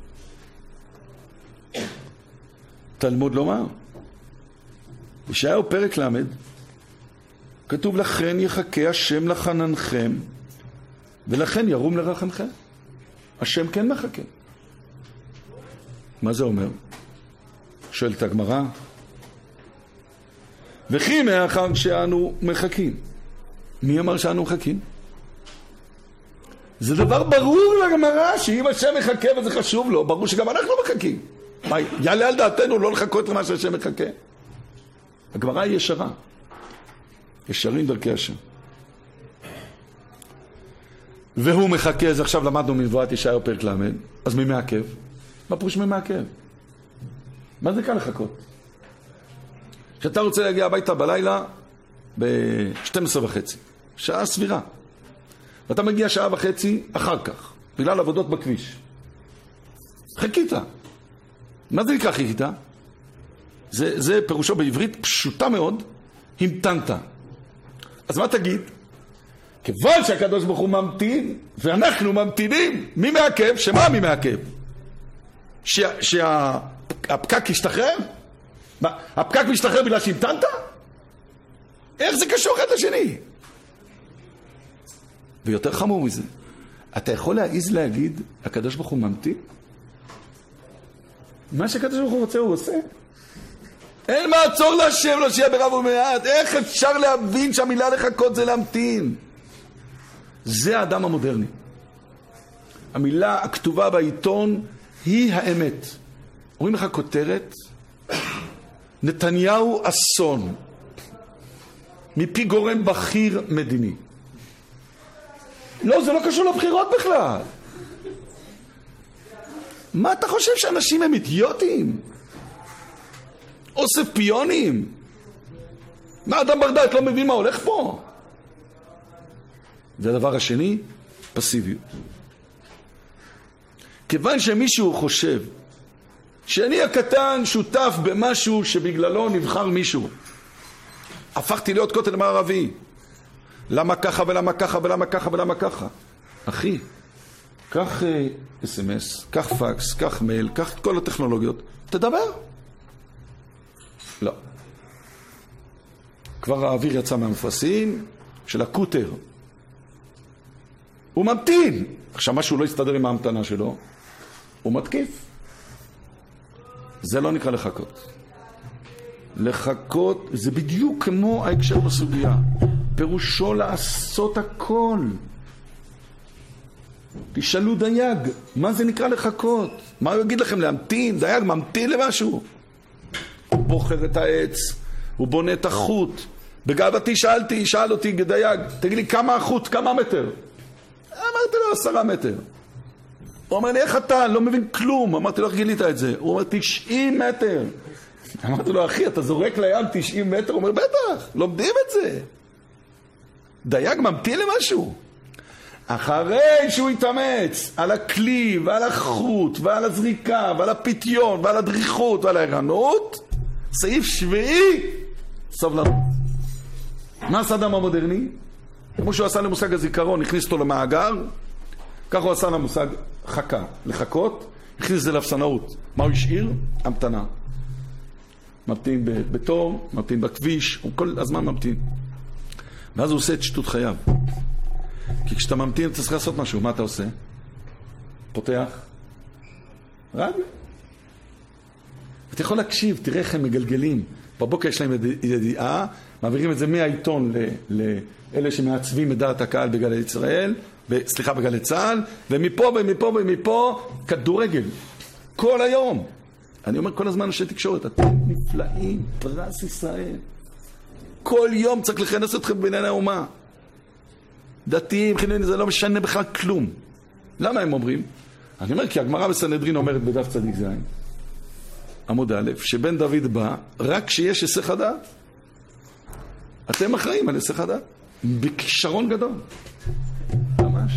תלמוד לומר. בישעיהו פרק למד, כתוב לכן יחכה השם לחננכם, ולכן ירום לרחמכם. השם כן מחכה. מה זה אומר? שואלת הגמרא. וכי מאחר שאנו מחכים. מי אמר שאנו מחכים? זה דבר ברור לגמרא, שאם השם מחכה וזה חשוב לו, ברור שגם אנחנו מחכים. מה, יעלה על דעתנו לא לחכות למה שהשם מחכה? הגמרא היא ישרה. ישרים דרכי השם. והוא מחכה, אז עכשיו למדנו מנבואת ישעיהו פרק למד, אז מי מעכב? מה פירוש מי מעכב? מה זה כאן לחכות? כשאתה רוצה להגיע הביתה בלילה ב-שתים עשרה וחצי, שעה סבירה, ואתה מגיע שעה וחצי אחר כך, בגלל עבודות בכביש. חיכית. מה זה נקרא חיכית? זה, זה פירושו בעברית פשוטה מאוד, המתנת. אז מה תגיד? כיוון שהקדוש ברוך הוא ממתין, ואנחנו ממתינים, מי מעכב? שמה מי מעכב? שהפקק ישתחרר? מה, הפקק משתחרר בגלל שהמתנת? איך זה קשור אחד לשני? ויותר חמור מזה, אתה יכול להעיז להגיד, הקדוש ברוך הוא ממתין? מה שהקדוש ברוך הוא רוצה הוא עושה. אין מעצור להשם לא שיהיה ברב ומעט. איך אפשר להבין שהמילה לחכות זה להמתין? זה האדם המודרני. המילה הכתובה בעיתון היא האמת. אומרים לך כותרת, נתניהו אסון, מפי גורם בכיר מדיני. לא, זה לא קשור לבחירות בכלל. מה אתה חושב שאנשים הם אידיוטים? אוסף פיונים? מה אדם בר דעת לא מבין מה הולך פה? והדבר השני, פסיביות. כיוון שמישהו חושב שאני הקטן שותף במשהו שבגללו נבחר מישהו, הפכתי להיות כותל מערבי. למה ככה ולמה ככה ולמה ככה ולמה ככה? אחי, קח אס אם אס, קח פקס, קח מייל, קח את כל הטכנולוגיות, תדבר. לא. כבר האוויר יצא מהמפרשים של הקוטר. הוא ממתין. עכשיו משהו לא יסתדר עם ההמתנה שלו, הוא מתקיף. זה לא נקרא לחכות. לחכות זה בדיוק כמו ההקשר בסוגיה. פירושו לעשות הכל. תשאלו דייג, מה זה נקרא לחכות? מה הוא יגיד לכם? להמתין? דייג ממתין למשהו. הוא בוחר את העץ, הוא בונה את החוט. בגאוותי שאלתי, שאל אותי דייג, תגיד לי כמה החוט, כמה מטר? אמרתי לו עשרה מטר. הוא אומר לי, איך אתה? לא מבין כלום. אמרתי לו, איך גילית את זה? הוא אומר, תשעים מטר. אמרתי לו, אחי, אתה זורק לים תשעים מטר? הוא אומר, בטח, לומדים את זה. דייג ממתין למשהו. אחרי שהוא יתאמץ על הכלי ועל החוט ועל הזריקה ועל הפתיון ועל הדריכות ועל הערנות, סעיף שביעי, סבלנות. מה עשה אדם המודרני? כמו שהוא עשה למושג הזיכרון, הכניס אותו למאגר, כך הוא עשה למושג חכה, לחכות, הכניס את זה לאפסנאות. מה הוא השאיר? המתנה. ממתין בתור, ממתין בכביש, הוא כל הזמן ממתין. ואז הוא עושה את שטות חייו. כי כשאתה ממתין, אתה צריך לעשות משהו. מה אתה עושה? פותח רדיו. אתה יכול להקשיב, תראה איך הם מגלגלים. בבוקר יש להם ידיעה, מעבירים את זה מהעיתון לאלה שמעצבים את דעת הקהל בגלי ישראל, סליחה, בגלי צהל, ומפה ומפה ומפה כדורגל. כל היום. אני אומר כל הזמן אנשי תקשורת, אתם נפלאים, פרס ישראל. כל יום צריך לכנס אתכם בענייני האומה. דתיים, חילונים, זה לא משנה בכלל כלום. למה הם אומרים? אני אומר, כי הגמרא בסנהדרין אומרת בדף צדיק זין, עמוד א', שבן דוד בא רק כשיש היסח הדעת. אתם אחראים על היסח הדעת. בכישרון גדול. ממש.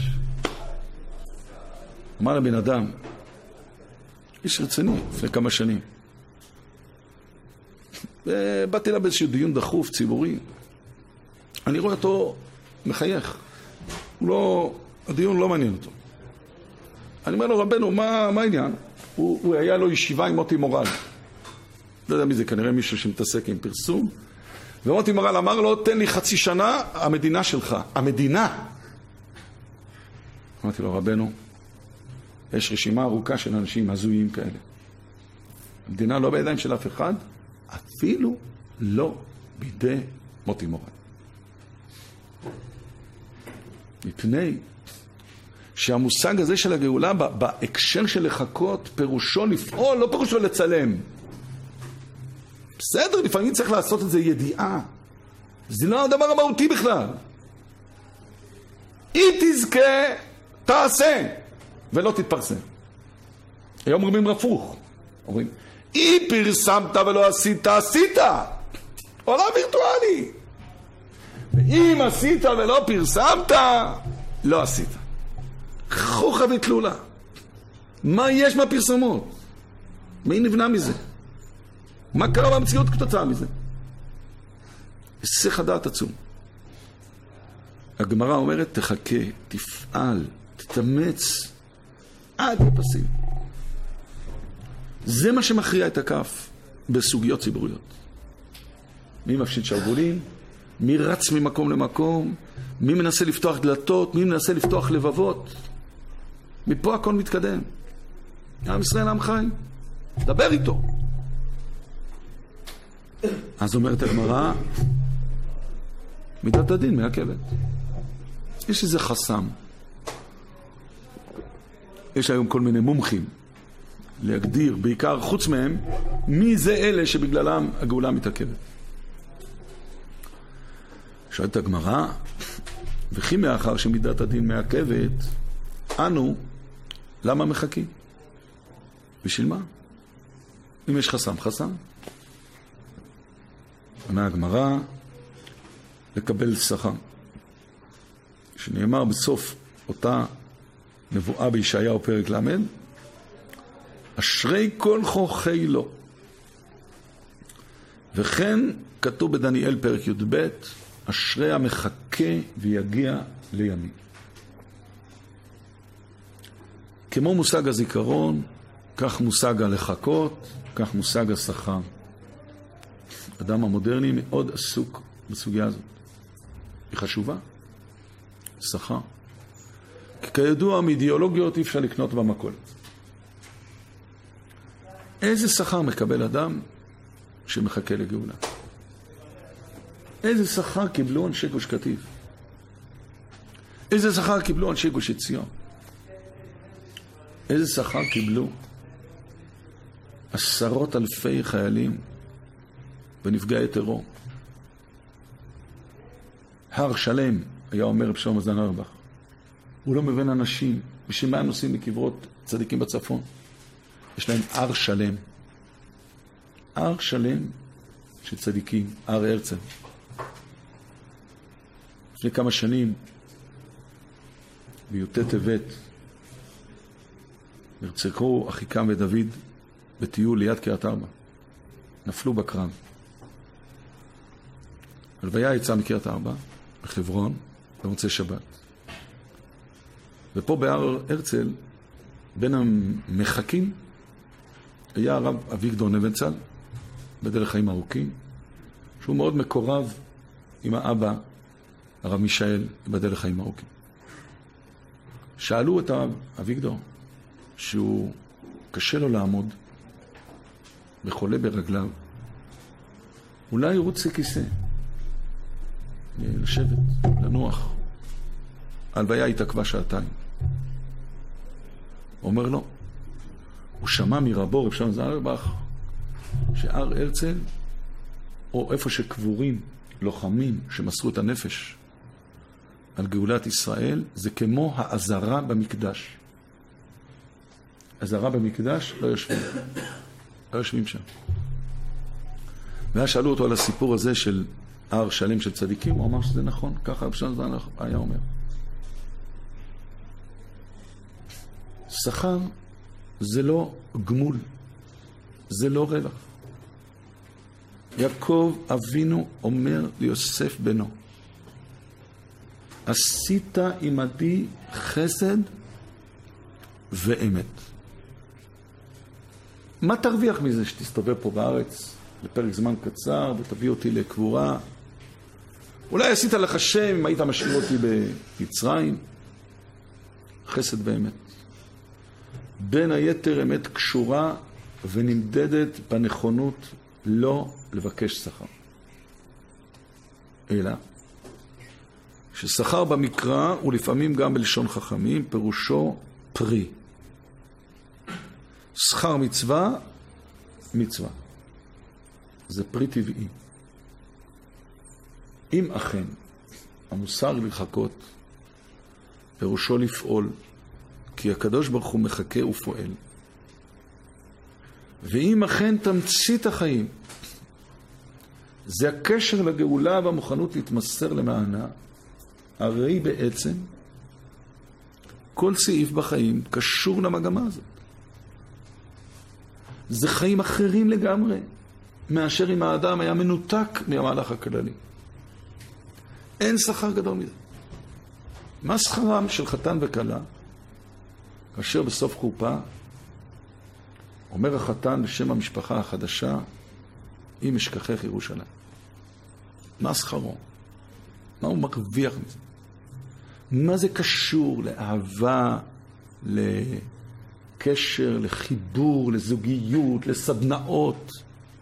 אמר לבן אדם, איש רציני, לפני כמה שנים. ובאתי לה באיזשהו דיון דחוף, ציבורי. אני רואה אותו מחייך. הוא לא, הדיון לא מעניין אותו. אני אומר לו, רבנו, מה, מה העניין? הוא, הוא היה לו ישיבה עם מוטי מורל. לא יודע מי זה, כנראה מישהו שמתעסק עם פרסום. ומוטי מורל אמר לו, תן לי חצי שנה, המדינה שלך. המדינה! אמרתי לו, רבנו, יש רשימה ארוכה של אנשים הזויים כאלה. המדינה לא בידיים של אף אחד, אפילו לא בידי מוטי מורל. מפני שהמושג הזה של הגאולה בהקשר של לחכות פירושו לפעול, לא פירושו לצלם. בסדר, לפעמים צריך לעשות את זה ידיעה. זה לא הדבר המהותי בכלל. היא תזכה, תעשה, ולא תתפרסם. היום אומרים רפוך. אומרים, היא פרסמת ולא עשית, עשית. עולם וירטואלי. ואם עשית ולא פרסמת, לא עשית. חוכה ותלולה. מה יש מהפרסומות? מי נבנה מזה? מה קרה במציאות כתוצאה מזה? היסח הדעת עצום. הגמרא אומרת, תחכה, תפעל, תתאמץ, עד יפסים. זה מה שמכריע את הכף בסוגיות ציבוריות. מי מפשיט שרוולים? מי רץ ממקום למקום? מי מנסה לפתוח דלתות? מי מנסה לפתוח לבבות? מפה הכל מתקדם. עם ישראל עם חי. דבר איתו. אז אומרת הגמרא, מידת הדין מעכבת. יש איזה חסם. יש היום כל מיני מומחים להגדיר, בעיקר חוץ מהם, מי זה אלה שבגללם הגאולה מתעכבת. שואלת הגמרא, וכי מאחר שמידת הדין מעכבת, אנו, למה מחכים? בשביל מה? אם יש חסם, חסם. עונה הגמרא, לקבל שכר. שנאמר בסוף אותה נבואה בישעיהו פרק למד, אשרי כל חוכי לו. וכן כתוב בדניאל פרק י"ב, אשרי המחכה ויגיע לימים. כמו מושג הזיכרון, כך מושג הלחכות, כך מושג השכר. האדם המודרני מאוד עסוק בסוגיה הזאת. היא חשובה. שכר. כי כידוע, מאידיאולוגיות אי אפשר לקנות במכולת. איזה שכר מקבל אדם שמחכה לגאולה? איזה שכר קיבלו אנשי גוש קטיף? איזה שכר קיבלו אנשי גוש עציון? איזה שכר קיבלו עשרות אלפי חיילים ונפגעי טרור? הר שלם, היה אומר בשלום מאזן אוירבך, הוא לא מבין אנשים, בשביל מה נוסעים לקברות צדיקים בצפון? יש להם הר שלם. הר שלם של צדיקים, הר הרצל. לפני כמה שנים, בי"ט טבת, נרצחו אחיקם ודוד בטיול ליד קריית ארבע. נפלו בקרב. הלוויה יצאה מקריית ארבע, בחברון, במוצאי שבת. ופה בהר הרצל, בין המחכים, היה הרב אביגדור נבנצל, בדרך חיים ארוכים, שהוא מאוד מקורב עם האבא, הרב מישאל, בדרך חיים ארוכים. שאלו את הרב אביגדור, שהוא קשה לו לעמוד, בחולה ברגליו, אולי הוא רוצה כיסא, לשבת, לנוח. ההלוויה התעכבה שעתיים. הוא אומר לו, הוא שמע מרבו, רב שלום מאזן אוירבך, שהר הרצל, או איפה שקבורים לוחמים שמסרו את הנפש על גאולת ישראל, זה כמו העזרה במקדש. עזרה במקדש לא יושבים. לא יושבים שם. ואז שאלו אותו על הסיפור הזה של הר שלם של צדיקים, הוא אמר שזה נכון, ככה רב שלום מאזן אוירבך היה אומר. שכר זה לא גמול, זה לא רווח. יעקב אבינו אומר ליוסף בנו, עשית עמדי חסד ואמת. מה תרוויח מזה שתסתובב פה בארץ לפרק זמן קצר ותביא אותי לקבורה? אולי עשית לך שם אם היית משאיר אותי במצרים. חסד ואמת. בין היתר אמת קשורה ונמדדת בנכונות לא לבקש שכר. אלא ששכר במקרא הוא לפעמים גם בלשון חכמים, פירושו פרי. שכר מצווה, מצווה. זה פרי טבעי. אם אכן המוסר לחכות, פירושו לפעול, כי הקדוש ברוך הוא מחכה ופועל. ואם אכן תמצית החיים, זה הקשר לגאולה והמוכנות להתמסר למענה, הרי בעצם כל סעיף בחיים קשור למגמה הזאת. זה חיים אחרים לגמרי, מאשר אם האדם היה מנותק מהמהלך הכללי. אין שכר גדול מזה. מה שכרם של חתן וכלה? כאשר בסוף חופה אומר החתן לשם המשפחה החדשה, אם אשכחך ירושלים. מה שכרו? מה הוא מרוויח מזה? מה זה קשור לאהבה, לקשר, לחיבור, לזוגיות, לסדנאות?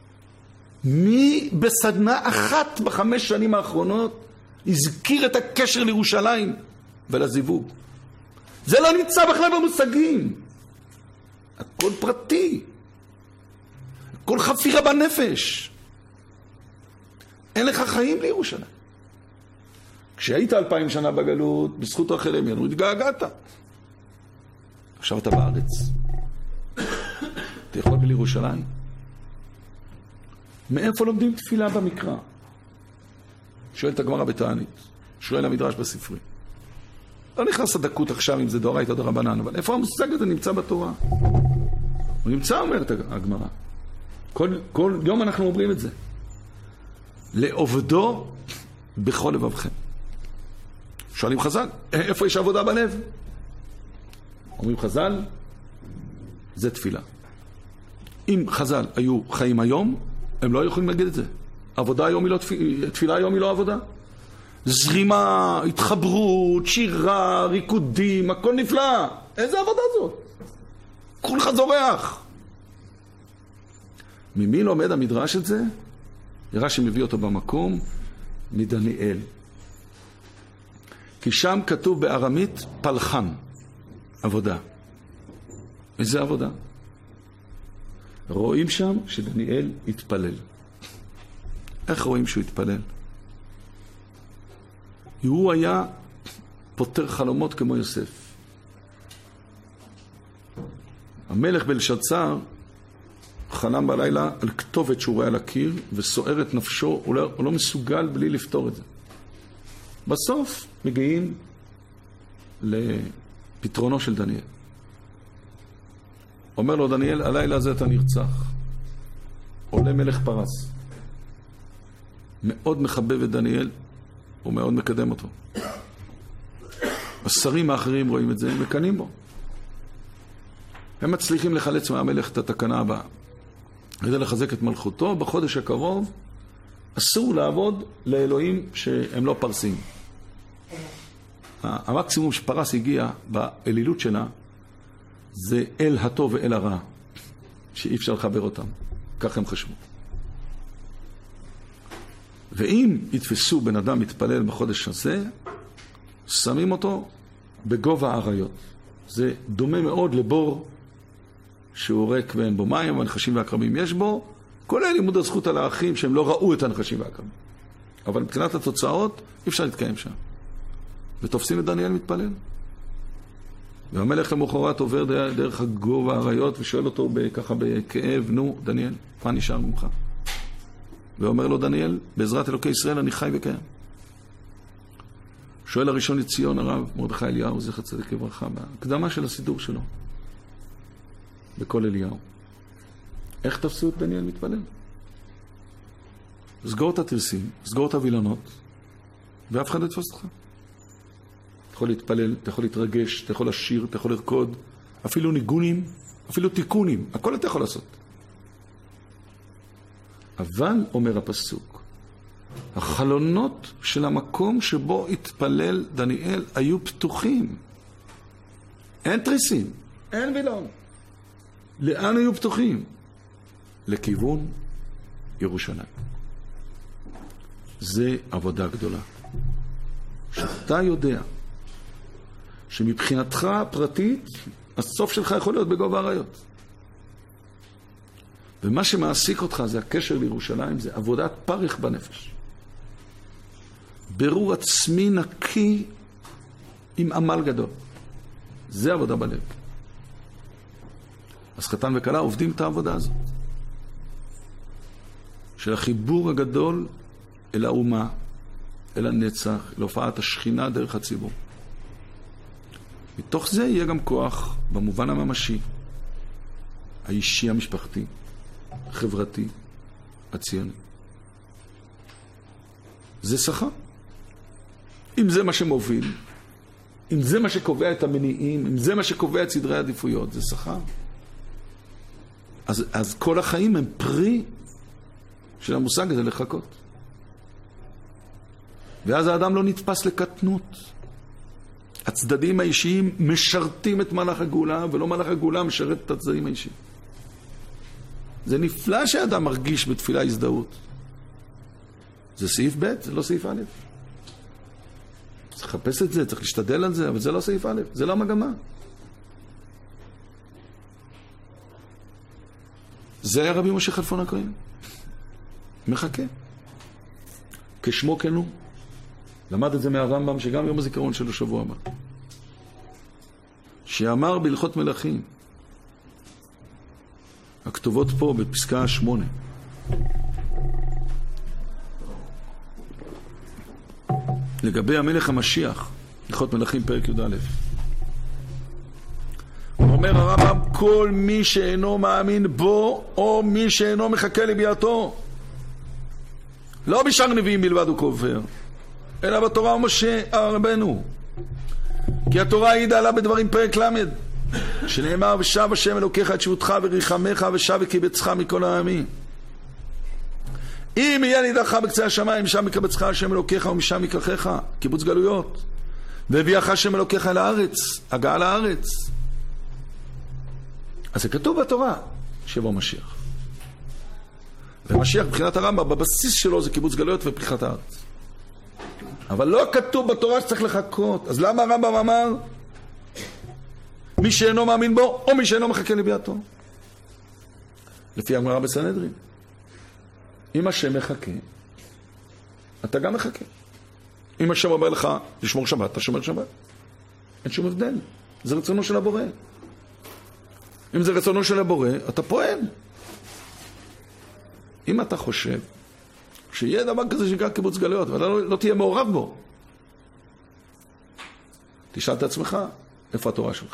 מי בסדנה אחת בחמש שנים האחרונות הזכיר את הקשר לירושלים ולזיווג? זה לא נמצא בכלל במושגים. הכל פרטי. הכל חפירה בנפש. אין לך חיים לירושלים. כשהיית אלפיים שנה בגלות, בזכות רחל אמנו, התגעגעת. עכשיו אתה בארץ. אתה יכול בלירושלים. מאיפה לומדים תפילה במקרא? שואלת הגמרא בתענית. שואל המדרש בספרי. לא נכנס לדקות עכשיו אם זה דאורייתא דרבנן, אבל איפה המושג הזה נמצא בתורה? הוא נמצא, אומרת הגמרא. כל, כל יום אנחנו אומרים את זה. לעובדו בכל לבבכם. שואלים חז"ל, איפה יש עבודה בלב? אומרים חז"ל, זה תפילה. אם חז"ל היו חיים היום, הם לא יכולים להגיד את זה. עבודה היום היא לא תפילה, תפילה היום היא לא עבודה. זרימה, התחברות, שירה, ריקודים, הכל נפלא. איזה עבודה זאת? כולך זורח. ממי לומד המדרש את זה? רש"י מביא אותו במקום, מדניאל. כי שם כתוב בארמית פלחן, עבודה. איזה עבודה? רואים שם שדניאל התפלל. איך רואים שהוא התפלל? הוא היה פותר חלומות כמו יוסף. המלך בלשצר חלם בלילה על כתובת שהוא רואה על הקיר וסוער את נפשו, הוא לא, הוא לא מסוגל בלי לפתור את זה. בסוף מגיעים לפתרונו של דניאל. אומר לו דניאל, הלילה הזה אתה נרצח. עולה מלך פרס. מאוד מחבב את דניאל, הוא מאוד מקדם אותו. השרים האחרים רואים את זה, הם מקנים בו. הם מצליחים לחלץ מהמלך את התקנה הבאה. כדי לחזק את מלכותו, בחודש הקרוב אסור לעבוד לאלוהים שהם לא פרסים. המקסימום שפרס הגיע באלילות שלה, זה אל הטוב ואל הרע, שאי אפשר לחבר אותם. כך הם חשבו. ואם יתפסו בן אדם מתפלל בחודש הזה, שמים אותו בגובה האריות. זה דומה מאוד לבור שהוא ריק ואין בו מים, והנחשים והקרבים יש בו, כולל לימוד הזכות על האחים שהם לא ראו את הנחשים והקרבים. אבל מבחינת התוצאות, אי אפשר להתקיים שם. ותופסים את דניאל מתפלל. והמלך למחרת עובר דרך הגובה האריות ושואל אותו ככה בכאב, נו, דניאל, מה נשאר ממך? ואומר לו דניאל, בעזרת אלוקי ישראל אני חי וקיים. שואל הראשון לציון הרב מרדכי אליהו, זכר צדיק לברכה, בהקדמה של הסידור שלו, בכל אליהו. איך תפסו את דניאל מתפלל? סגור את התרסים, סגור את הווילונות, ואף אחד לא יתפוס אותך. אתה יכול להתפלל, אתה יכול להתרגש, אתה יכול לשיר, אתה יכול לרקוד, אפילו ניגונים, אפילו תיקונים, הכל אתה יכול לעשות. אבל, אומר הפסוק, החלונות של המקום שבו התפלל דניאל היו פתוחים. אין תריסים, אין וילון. לאן היו פתוחים? לכיוון ירושלים. זה עבודה גדולה. שאתה יודע שמבחינתך הפרטית, הסוף שלך יכול להיות בגובה האריות. ומה שמעסיק אותך זה הקשר לירושלים, זה עבודת פרך בנפש. ברור עצמי נקי עם עמל גדול. זה עבודה בלב. אז חתן וכלה עובדים את העבודה הזאת. של החיבור הגדול אל האומה, אל הנצח, להופעת השכינה דרך הציבור. מתוך זה יהיה גם כוח במובן הממשי, האישי המשפחתי, החברתי, הציוני. זה שכר. אם זה מה שמוביל, אם זה מה שקובע את המניעים, אם זה מה שקובע את סדרי העדיפויות, זה שכר. אז, אז כל החיים הם פרי של המושג הזה לחכות. ואז האדם לא נתפס לקטנות. הצדדים האישיים משרתים את מלאך הגאולה, ולא מלאך הגאולה משרת את הצדדים האישיים. זה נפלא שהאדם מרגיש בתפילה הזדהות. זה סעיף ב', זה לא סעיף א'. צריך לחפש את זה, צריך להשתדל על זה, אבל זה לא סעיף א', זה לא מגמה. זה היה רבי משה כלפון הכהן. מחכה. כשמו כן הוא. למד את זה מהרמב"ם, שגם יום הזיכרון שלו שבוע הבא. שאמר בהלכות מלכים, הכתובות פה בפסקה שמונה. לגבי המלך המשיח, הלכות מלכים פרק י"א. הוא אומר הרמב"ם, כל מי שאינו מאמין בו, או מי שאינו מחכה לביאתו, לא בשאר נביאים בלבד הוא כופר, אלא בתורה ומשה רבנו. כי התורה העידה עליו בדברים פרק למד, שנאמר ושב השם אלוקיך את שבותך וריחמך ושב וקיבצך מכל העמים. אם יהיה נידחך בקצה השמיים, משם יקבצך השם אלוקיך ומשם יקחך, קיבוץ גלויות. והביאך השם אלוקיך אל הארץ, הגעה לארץ. אז זה כתוב בתורה, שיבוא משיח. ומשיח מבחינת הרמב"ם, בבסיס שלו זה קיבוץ גלויות ופריחת הארץ. אבל לא כתוב בתורה שצריך לחכות. אז למה הרמב"ם אמר? מי שאינו מאמין בו, או מי שאינו מחכה לביאתו. לפי הגמרא בסנהדרין. אם השם מחכה, אתה גם מחכה. אם השם אומר לך לשמור שבת, אתה שומר שבת. אין שום הבדל. זה רצונו של הבורא. אם זה רצונו של הבורא, אתה פועל. אם אתה חושב שיהיה דבר כזה שנקרא קיבוץ גלויות, ואתה לא, לא תהיה מעורב בו, תשאל את עצמך, איפה התורה שלך?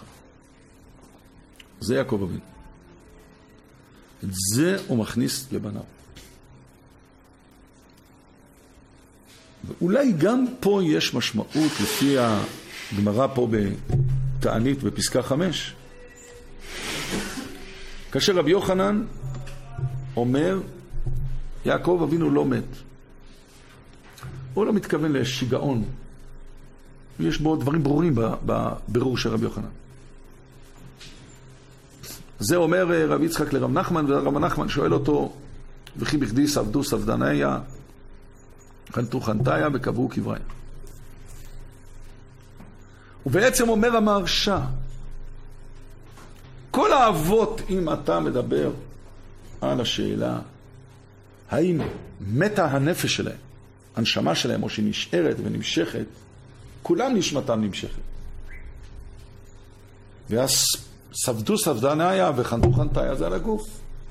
זה יעקב אבינו. את זה הוא מכניס לבניו. ואולי גם פה יש משמעות, לפי הגמרא פה בתענית בפסקה חמש. כאשר רבי יוחנן אומר, יעקב אבינו לא מת. הוא לא מתכוון לשיגעון. יש בו דברים ברורים בבירור של רבי יוחנן. זה אומר רבי יצחק לרב נחמן, ורב נחמן שואל אותו, וכי בכדי סבדו סבדניה, חנתו חנתיה וקברו קבריה. ובעצם אומר המהרש"א, כל האבות, אם אתה מדבר על השאלה, האם מתה הנפש שלהם, הנשמה שלהם, או שהיא נשארת ונמשכת, כולם נשמתם נמשכת. והסבדו סבדניה וחנתו חנתיה זה על הגוף.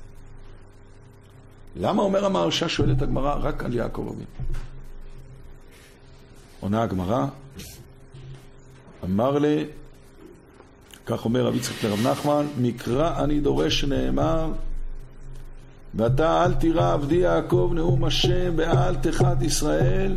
למה אומר המהרש"א, שואל את הגמרא, רק על יעקב אבינו? עונה הגמרא, אמר לי, כך אומר רבי יצחק לרב נחמן, מקרא אני דורש שנאמר, ואתה אל תירא עבדי יעקב נאום השם ואל תחת ישראל,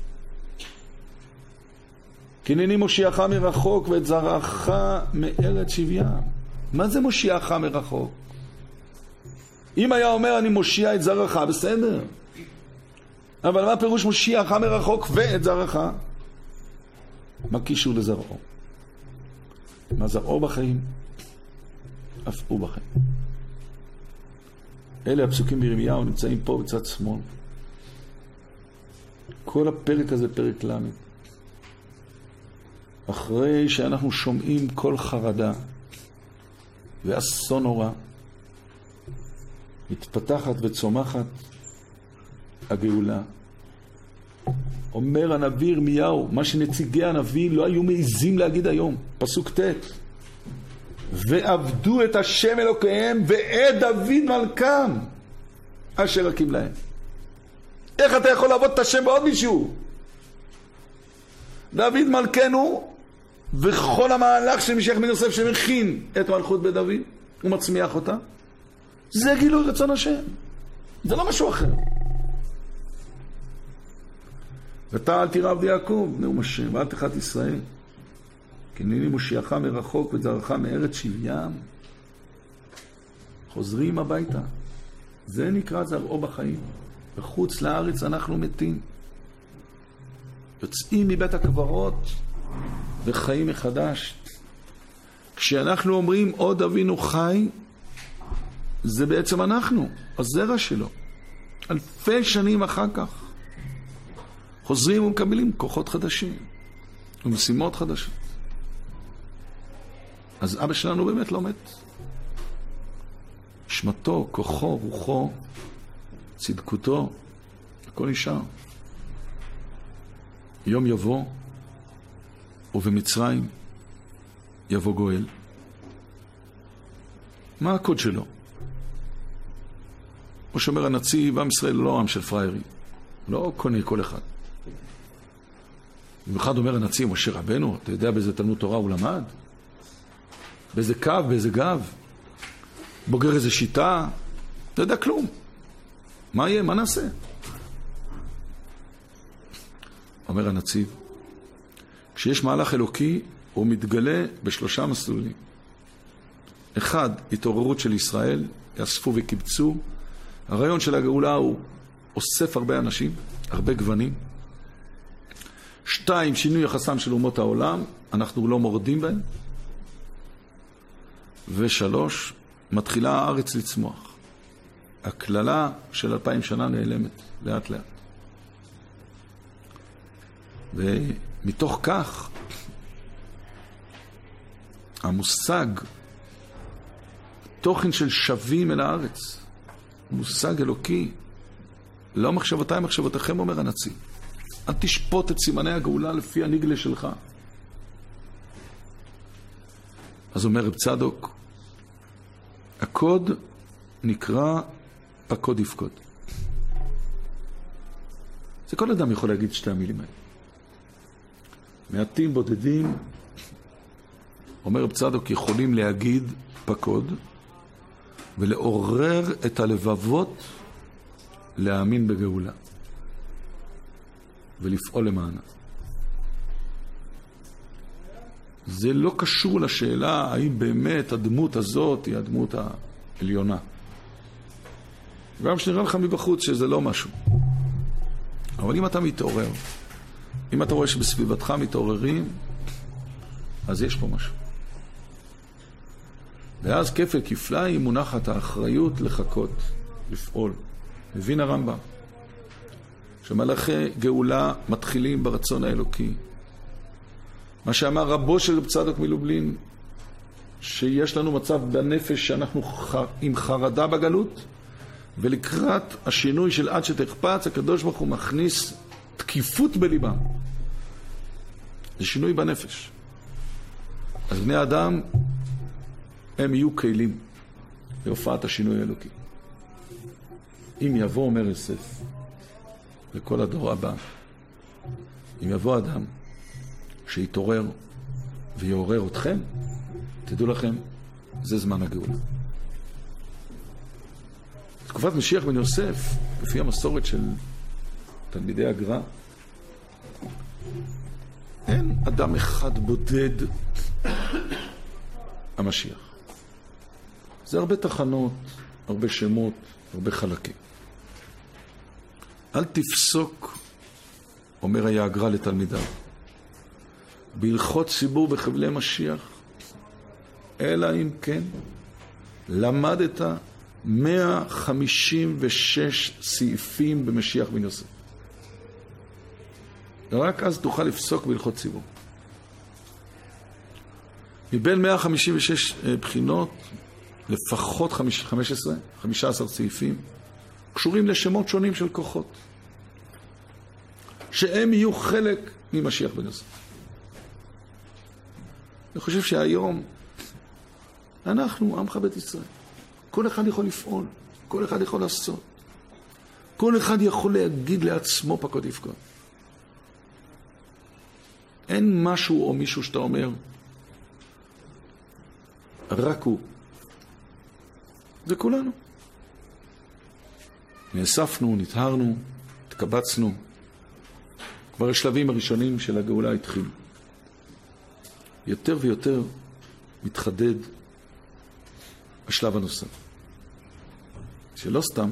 כי הנני מושיעך מרחוק ואת זרעך מארץ שבים. מה זה מושיעך מרחוק? אם היה אומר אני מושיע את זרעך, בסדר. אבל מה פירוש מושיעך מרחוק ואת זרעך? מה קישור לזרעו? מה זרעו בחיים? אף הוא בחיים. אלה הפסוקים בירמיהו נמצאים פה בצד שמאל. כל הפרק הזה פרק למד. אחרי שאנחנו שומעים כל חרדה ואסון נורא, מתפתחת וצומחת הגאולה. אומר הנביא ירמיהו, מה שנציגי הנביא לא היו מעיזים להגיד היום, פסוק ט', ועבדו את השם אלוקיהם ואת דוד מלכם אשר הקים להם. איך אתה יכול לעבוד את השם בעוד מישהו? דוד מלכנו, וכל המהלך של משיח בן יוסף שמכין את מלכות בית דוד ומצמיח אותה, זה גילוי רצון השם, זה לא משהו אחר. ואתה אל תירא עבדי יעקב נאום השם ואל תחת ישראל, כי הנני מושיעך מרחוק וזרעך מארץ שבים. חוזרים הביתה, זה נקרא זרעו בחיים. בחוץ לארץ אנחנו מתים, יוצאים מבית הקברות וחיים מחדש. כשאנחנו אומרים עוד אבינו חי, זה בעצם אנחנו, הזרע שלו. אלפי שנים אחר כך חוזרים ומקבלים כוחות חדשים ומשימות חדשות. אז אבא שלנו באמת לא מת. שמתו, כוחו, רוחו, צדקותו, הכל נשאר. יום יבוא ובמצרים יבוא גואל. מה הקוד שלו? הוא שאומר הנציב, עם ישראל לא עם של פריירים, לא קונה כל אחד. במיוחד אומר הנציב, משה רבנו, אתה יודע באיזה תלמוד תורה הוא למד? באיזה קו, באיזה גב? בוגר איזה שיטה? לא יודע כלום. מה יהיה? מה נעשה? אומר הנציב, כשיש מהלך אלוקי, הוא מתגלה בשלושה מסלולים. אחד, התעוררות של ישראל, יאספו וקיבצו. הרעיון של הגאולה הוא אוסף הרבה אנשים, הרבה גוונים. שתיים, שינוי יחסם של אומות העולם, אנחנו לא מורדים בהם. ושלוש, מתחילה הארץ לצמוח. הכללה של אלפיים שנה נעלמת, לאט לאט. ומתוך כך, המושג, תוכן של שווים אל הארץ, מושג אלוקי, לא מחשבותיי מחשבותיכם, אומר הנציב. אל תשפוט את סימני הגאולה לפי הנגלה שלך. אז אומר רב צדוק, הקוד נקרא פקוד יפקוד. זה כל אדם יכול להגיד שתי המילים האלה. מעטים בודדים, אומר רב צדוק, יכולים להגיד פקוד ולעורר את הלבבות להאמין בגאולה ולפעול למענה. זה לא קשור לשאלה האם באמת הדמות הזאת היא הדמות העליונה. גם שנראה לך מבחוץ שזה לא משהו. אבל אם אתה מתעורר, אם אתה רואה שבסביבתך מתעוררים, אז יש פה משהו. ואז כפל כפליים מונחת האחריות לחכות, לפעול. מבין הרמב"ם שמלאכי גאולה מתחילים ברצון האלוקי. מה שאמר רבו של רב צדוק מלובלין, שיש לנו מצב בנפש שאנחנו עם חרדה בגלות, ולקראת השינוי של עד שתחפץ, הקדוש ברוך הוא מכניס תקיפות בליבם. זה שינוי בנפש. אז בני האדם הם יהיו כלים להופעת השינוי האלוקי. אם יבוא, אומר יוסף לכל הדור הבא, אם יבוא אדם שיתעורר ויעורר אתכם, תדעו לכם, זה זמן הגאולה. תקופת משיח בן יוסף, לפי המסורת של תלמידי הגר"א, אין אדם אחד בודד המשיח. זה הרבה תחנות, הרבה שמות, הרבה חלקים. אל תפסוק, אומר היה הגר"א לתלמידיו, בהלכות ציבור בחבלי משיח, אלא אם כן למדת מאה חמישים ושש סעיפים במשיח בן יוסף. רק אז תוכל לפסוק בהלכות ציבור. מבין מאה חמישים ושש בחינות, לפחות חמש עשרה, חמישה עשר סעיפים, קשורים לשמות שונים של כוחות, שהם יהיו חלק ממשיח בן יוסף. אני חושב שהיום אנחנו, עמך בית ישראל, כל אחד יכול לפעול, כל אחד יכול לעשות, כל אחד יכול להגיד לעצמו פקוד יפקוד. אין משהו או מישהו שאתה אומר, רק הוא. זה כולנו. נאספנו, נטהרנו, התקבצנו. כבר השלבים הראשונים של הגאולה התחילו. יותר ויותר מתחדד השלב הנוסף. שלא סתם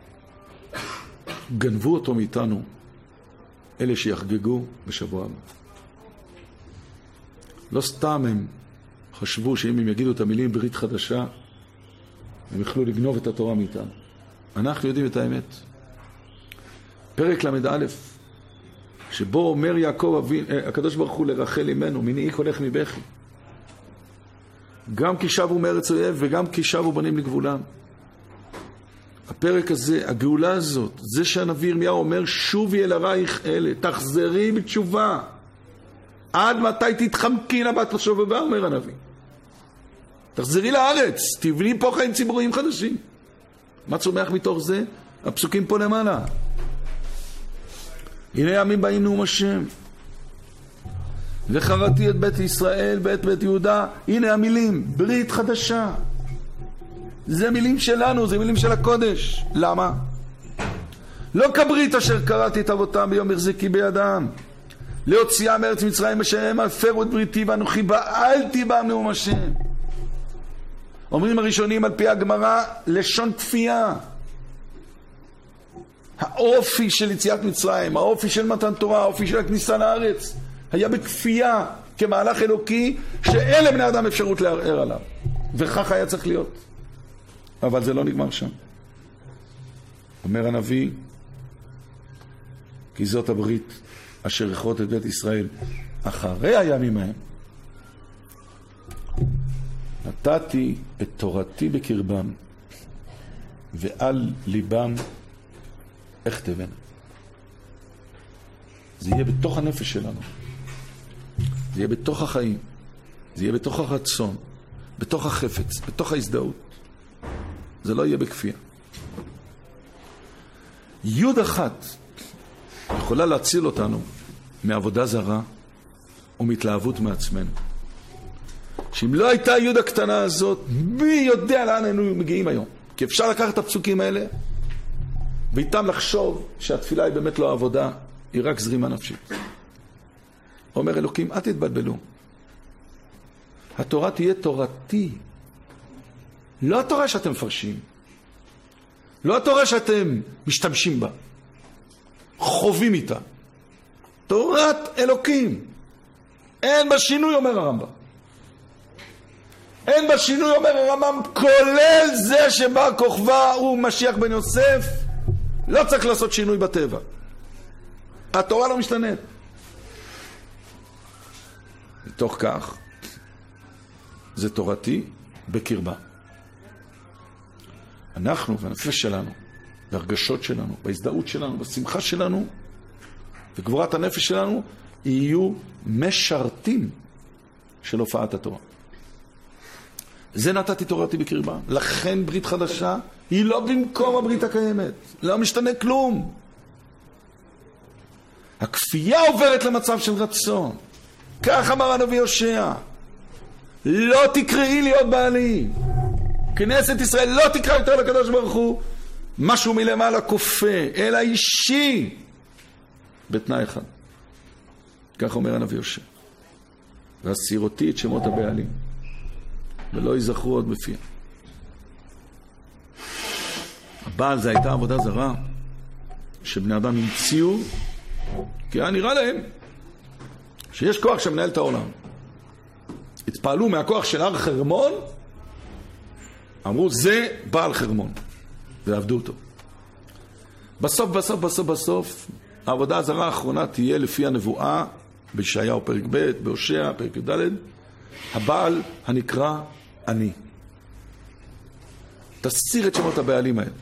גנבו אותו מאיתנו אלה שיחגגו בשבוע הבא. לא סתם הם חשבו שאם הם יגידו את המילים ברית חדשה, הם יוכלו לגנוב את התורה מאיתנו. אנחנו יודעים את האמת. פרק למד א', שבו אומר יעקב, הקדוש ברוך הוא לרחל אמנו, מנעי קולך מבכי. גם כי שבו מארץ אויב וגם כי שבו בנים לגבולם. הפרק הזה, הגאולה הזאת, זה שהנביא ירמיהו אומר, שובי אל ערייך אלה, תחזרי בתשובה. עד מתי תתחמקי לבת לשובבה, אומר הנביא. תחזרי לארץ, תבני פה חיים ציבוריים חדשים. מה צומח מתוך זה? הפסוקים פה למעלה. הנה ימים באים נאום השם. וחרתי את בית ישראל ואת בית יהודה. הנה המילים, ברית חדשה. זה מילים שלנו, זה מילים של הקודש. למה? לא כברית אשר קראתי את אבותם ביום החזיקי בידם. להוציאה מארץ מצרים אשר הם הפרו את בריתי ואנוכי בעלתי בם נאום השם. אומרים הראשונים על פי הגמרא, לשון כפייה. האופי של יציאת מצרים, האופי של מתן תורה, האופי של הכניסה לארץ, היה בכפייה כמהלך אלוקי שאין לבני אדם אפשרות לערער עליו. וכך היה צריך להיות. אבל זה לא נגמר שם. אומר הנביא, כי זאת הברית אשר יכרות את בית ישראל אחרי הימים ההם. נתתי את תורתי בקרבם ועל ליבם אכתבנה. זה יהיה בתוך הנפש שלנו. זה יהיה בתוך החיים. זה יהיה בתוך הרצון. בתוך החפץ. בתוך ההזדהות. זה לא יהיה בכפייה. יוד אחת יכולה להציל אותנו מעבודה זרה ומהתלהבות מעצמנו. שאם לא הייתה יוד הקטנה הזאת, מי יודע לאן היינו מגיעים היום? כי אפשר לקחת את הפסוקים האלה ואיתם לחשוב שהתפילה היא באמת לא עבודה, היא רק זרימה נפשית. אומר אלוקים, אל תתבלבלו. התורה תהיה תורתי. לא התורה שאתם מפרשים. לא התורה שאתם משתמשים בה. חווים איתה. תורת אלוקים. אין בה שינוי, אומר הרמב"ם. אין בה שינוי, אומר הרמב"ם, כולל זה שבא כוכבה הוא משיח בן יוסף. לא צריך לעשות שינוי בטבע. התורה לא משתנית. מתוך כך, זה תורתי בקרבה. אנחנו והנפש שלנו, בהרגשות שלנו, בהזדהות שלנו, בשמחה שלנו, וגבורת הנפש שלנו, יהיו משרתים של הופעת התורה. זה נתתי תורתי בקרבה. לכן ברית חדשה היא לא במקום הברית הקיימת. לא משתנה כלום. הכפייה עוברת למצב של רצון. כך אמר הנביא הושע. לא תקראי להיות בעלי. כנסת ישראל לא תקרא יותר לקדוש ברוך הוא משהו מלמעלה כופה, אלא אישי. בתנאי אחד. כך אומר הנביא הושע. והסירותי את שמות הבעלים. ולא יזכרו עוד בפיה. הבעל זה הייתה עבודה זרה שבני אדם המציאו, כי היה נראה להם שיש כוח שמנהל את העולם. התפעלו מהכוח של הר חרמון, אמרו זה בעל חרמון, ועבדו אותו. בסוף בסוף בסוף בסוף העבודה הזרה האחרונה תהיה לפי הנבואה בישעיהו פרק ב', בהושע פרק י"ד, הבעל הנקרא אני. תסיר את שמות הבעלים האלה.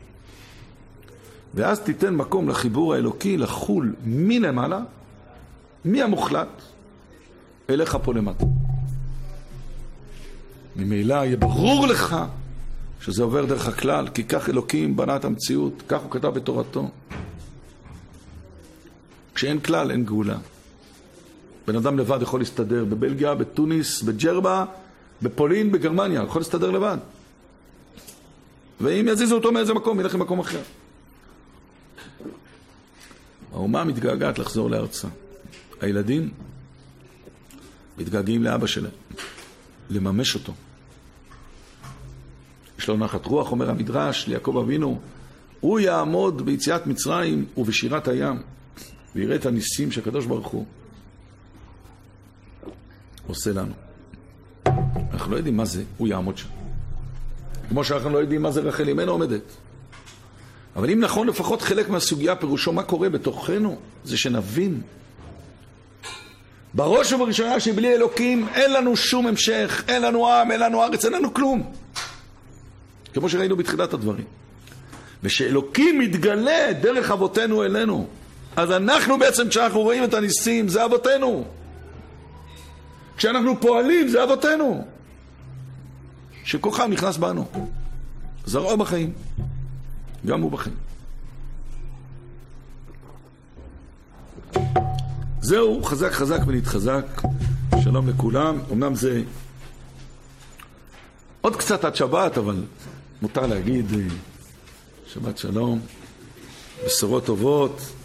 ואז תיתן מקום לחיבור האלוקי לחול מלמעלה, מהמוחלט, אליך פה למטה. ממילא יהיה ברור לך שזה עובר דרך הכלל, כי כך אלוקים בנה את המציאות, כך הוא כתב בתורתו. כשאין כלל, אין גאולה. בן אדם לבד יכול להסתדר בבלגיה, בתוניס, בג'רבה, בפולין, בגרמניה, יכול להסתדר לבד. ואם יזיזו אותו מאיזה מקום, ילך למקום אחר. האומה מתגעגעת לחזור לארצה. הילדים מתגעגעים לאבא שלהם, לממש אותו. יש לו נחת רוח, אומר המדרש, ליעקב אבינו, הוא יעמוד ביציאת מצרים ובשירת הים, ויראה את הניסים שהקדוש ברוך הוא עושה לנו. אנחנו לא יודעים מה זה, הוא יעמוד שם. כמו שאנחנו לא יודעים מה זה רחל אימנו עומדת. אבל אם נכון, לפחות חלק מהסוגיה פירושו מה קורה בתוכנו, זה שנבין. בראש ובראשונה שבלי אלוקים אין לנו שום המשך, אין לנו עם, אין לנו ארץ, אין לנו כלום. כמו שראינו בתחילת הדברים. ושאלוקים מתגלה דרך אבותינו אלינו. אז אנחנו בעצם, כשאנחנו רואים את הניסים, זה אבותינו. כשאנחנו פועלים, זה אבותינו. שכוחם נכנס בנו. זרעו בחיים. גם הוא בחיים. זהו, חזק חזק ונתחזק. שלום לכולם. אמנם זה עוד קצת עד שבת, אבל מותר להגיד שבת שלום. בשורות טובות.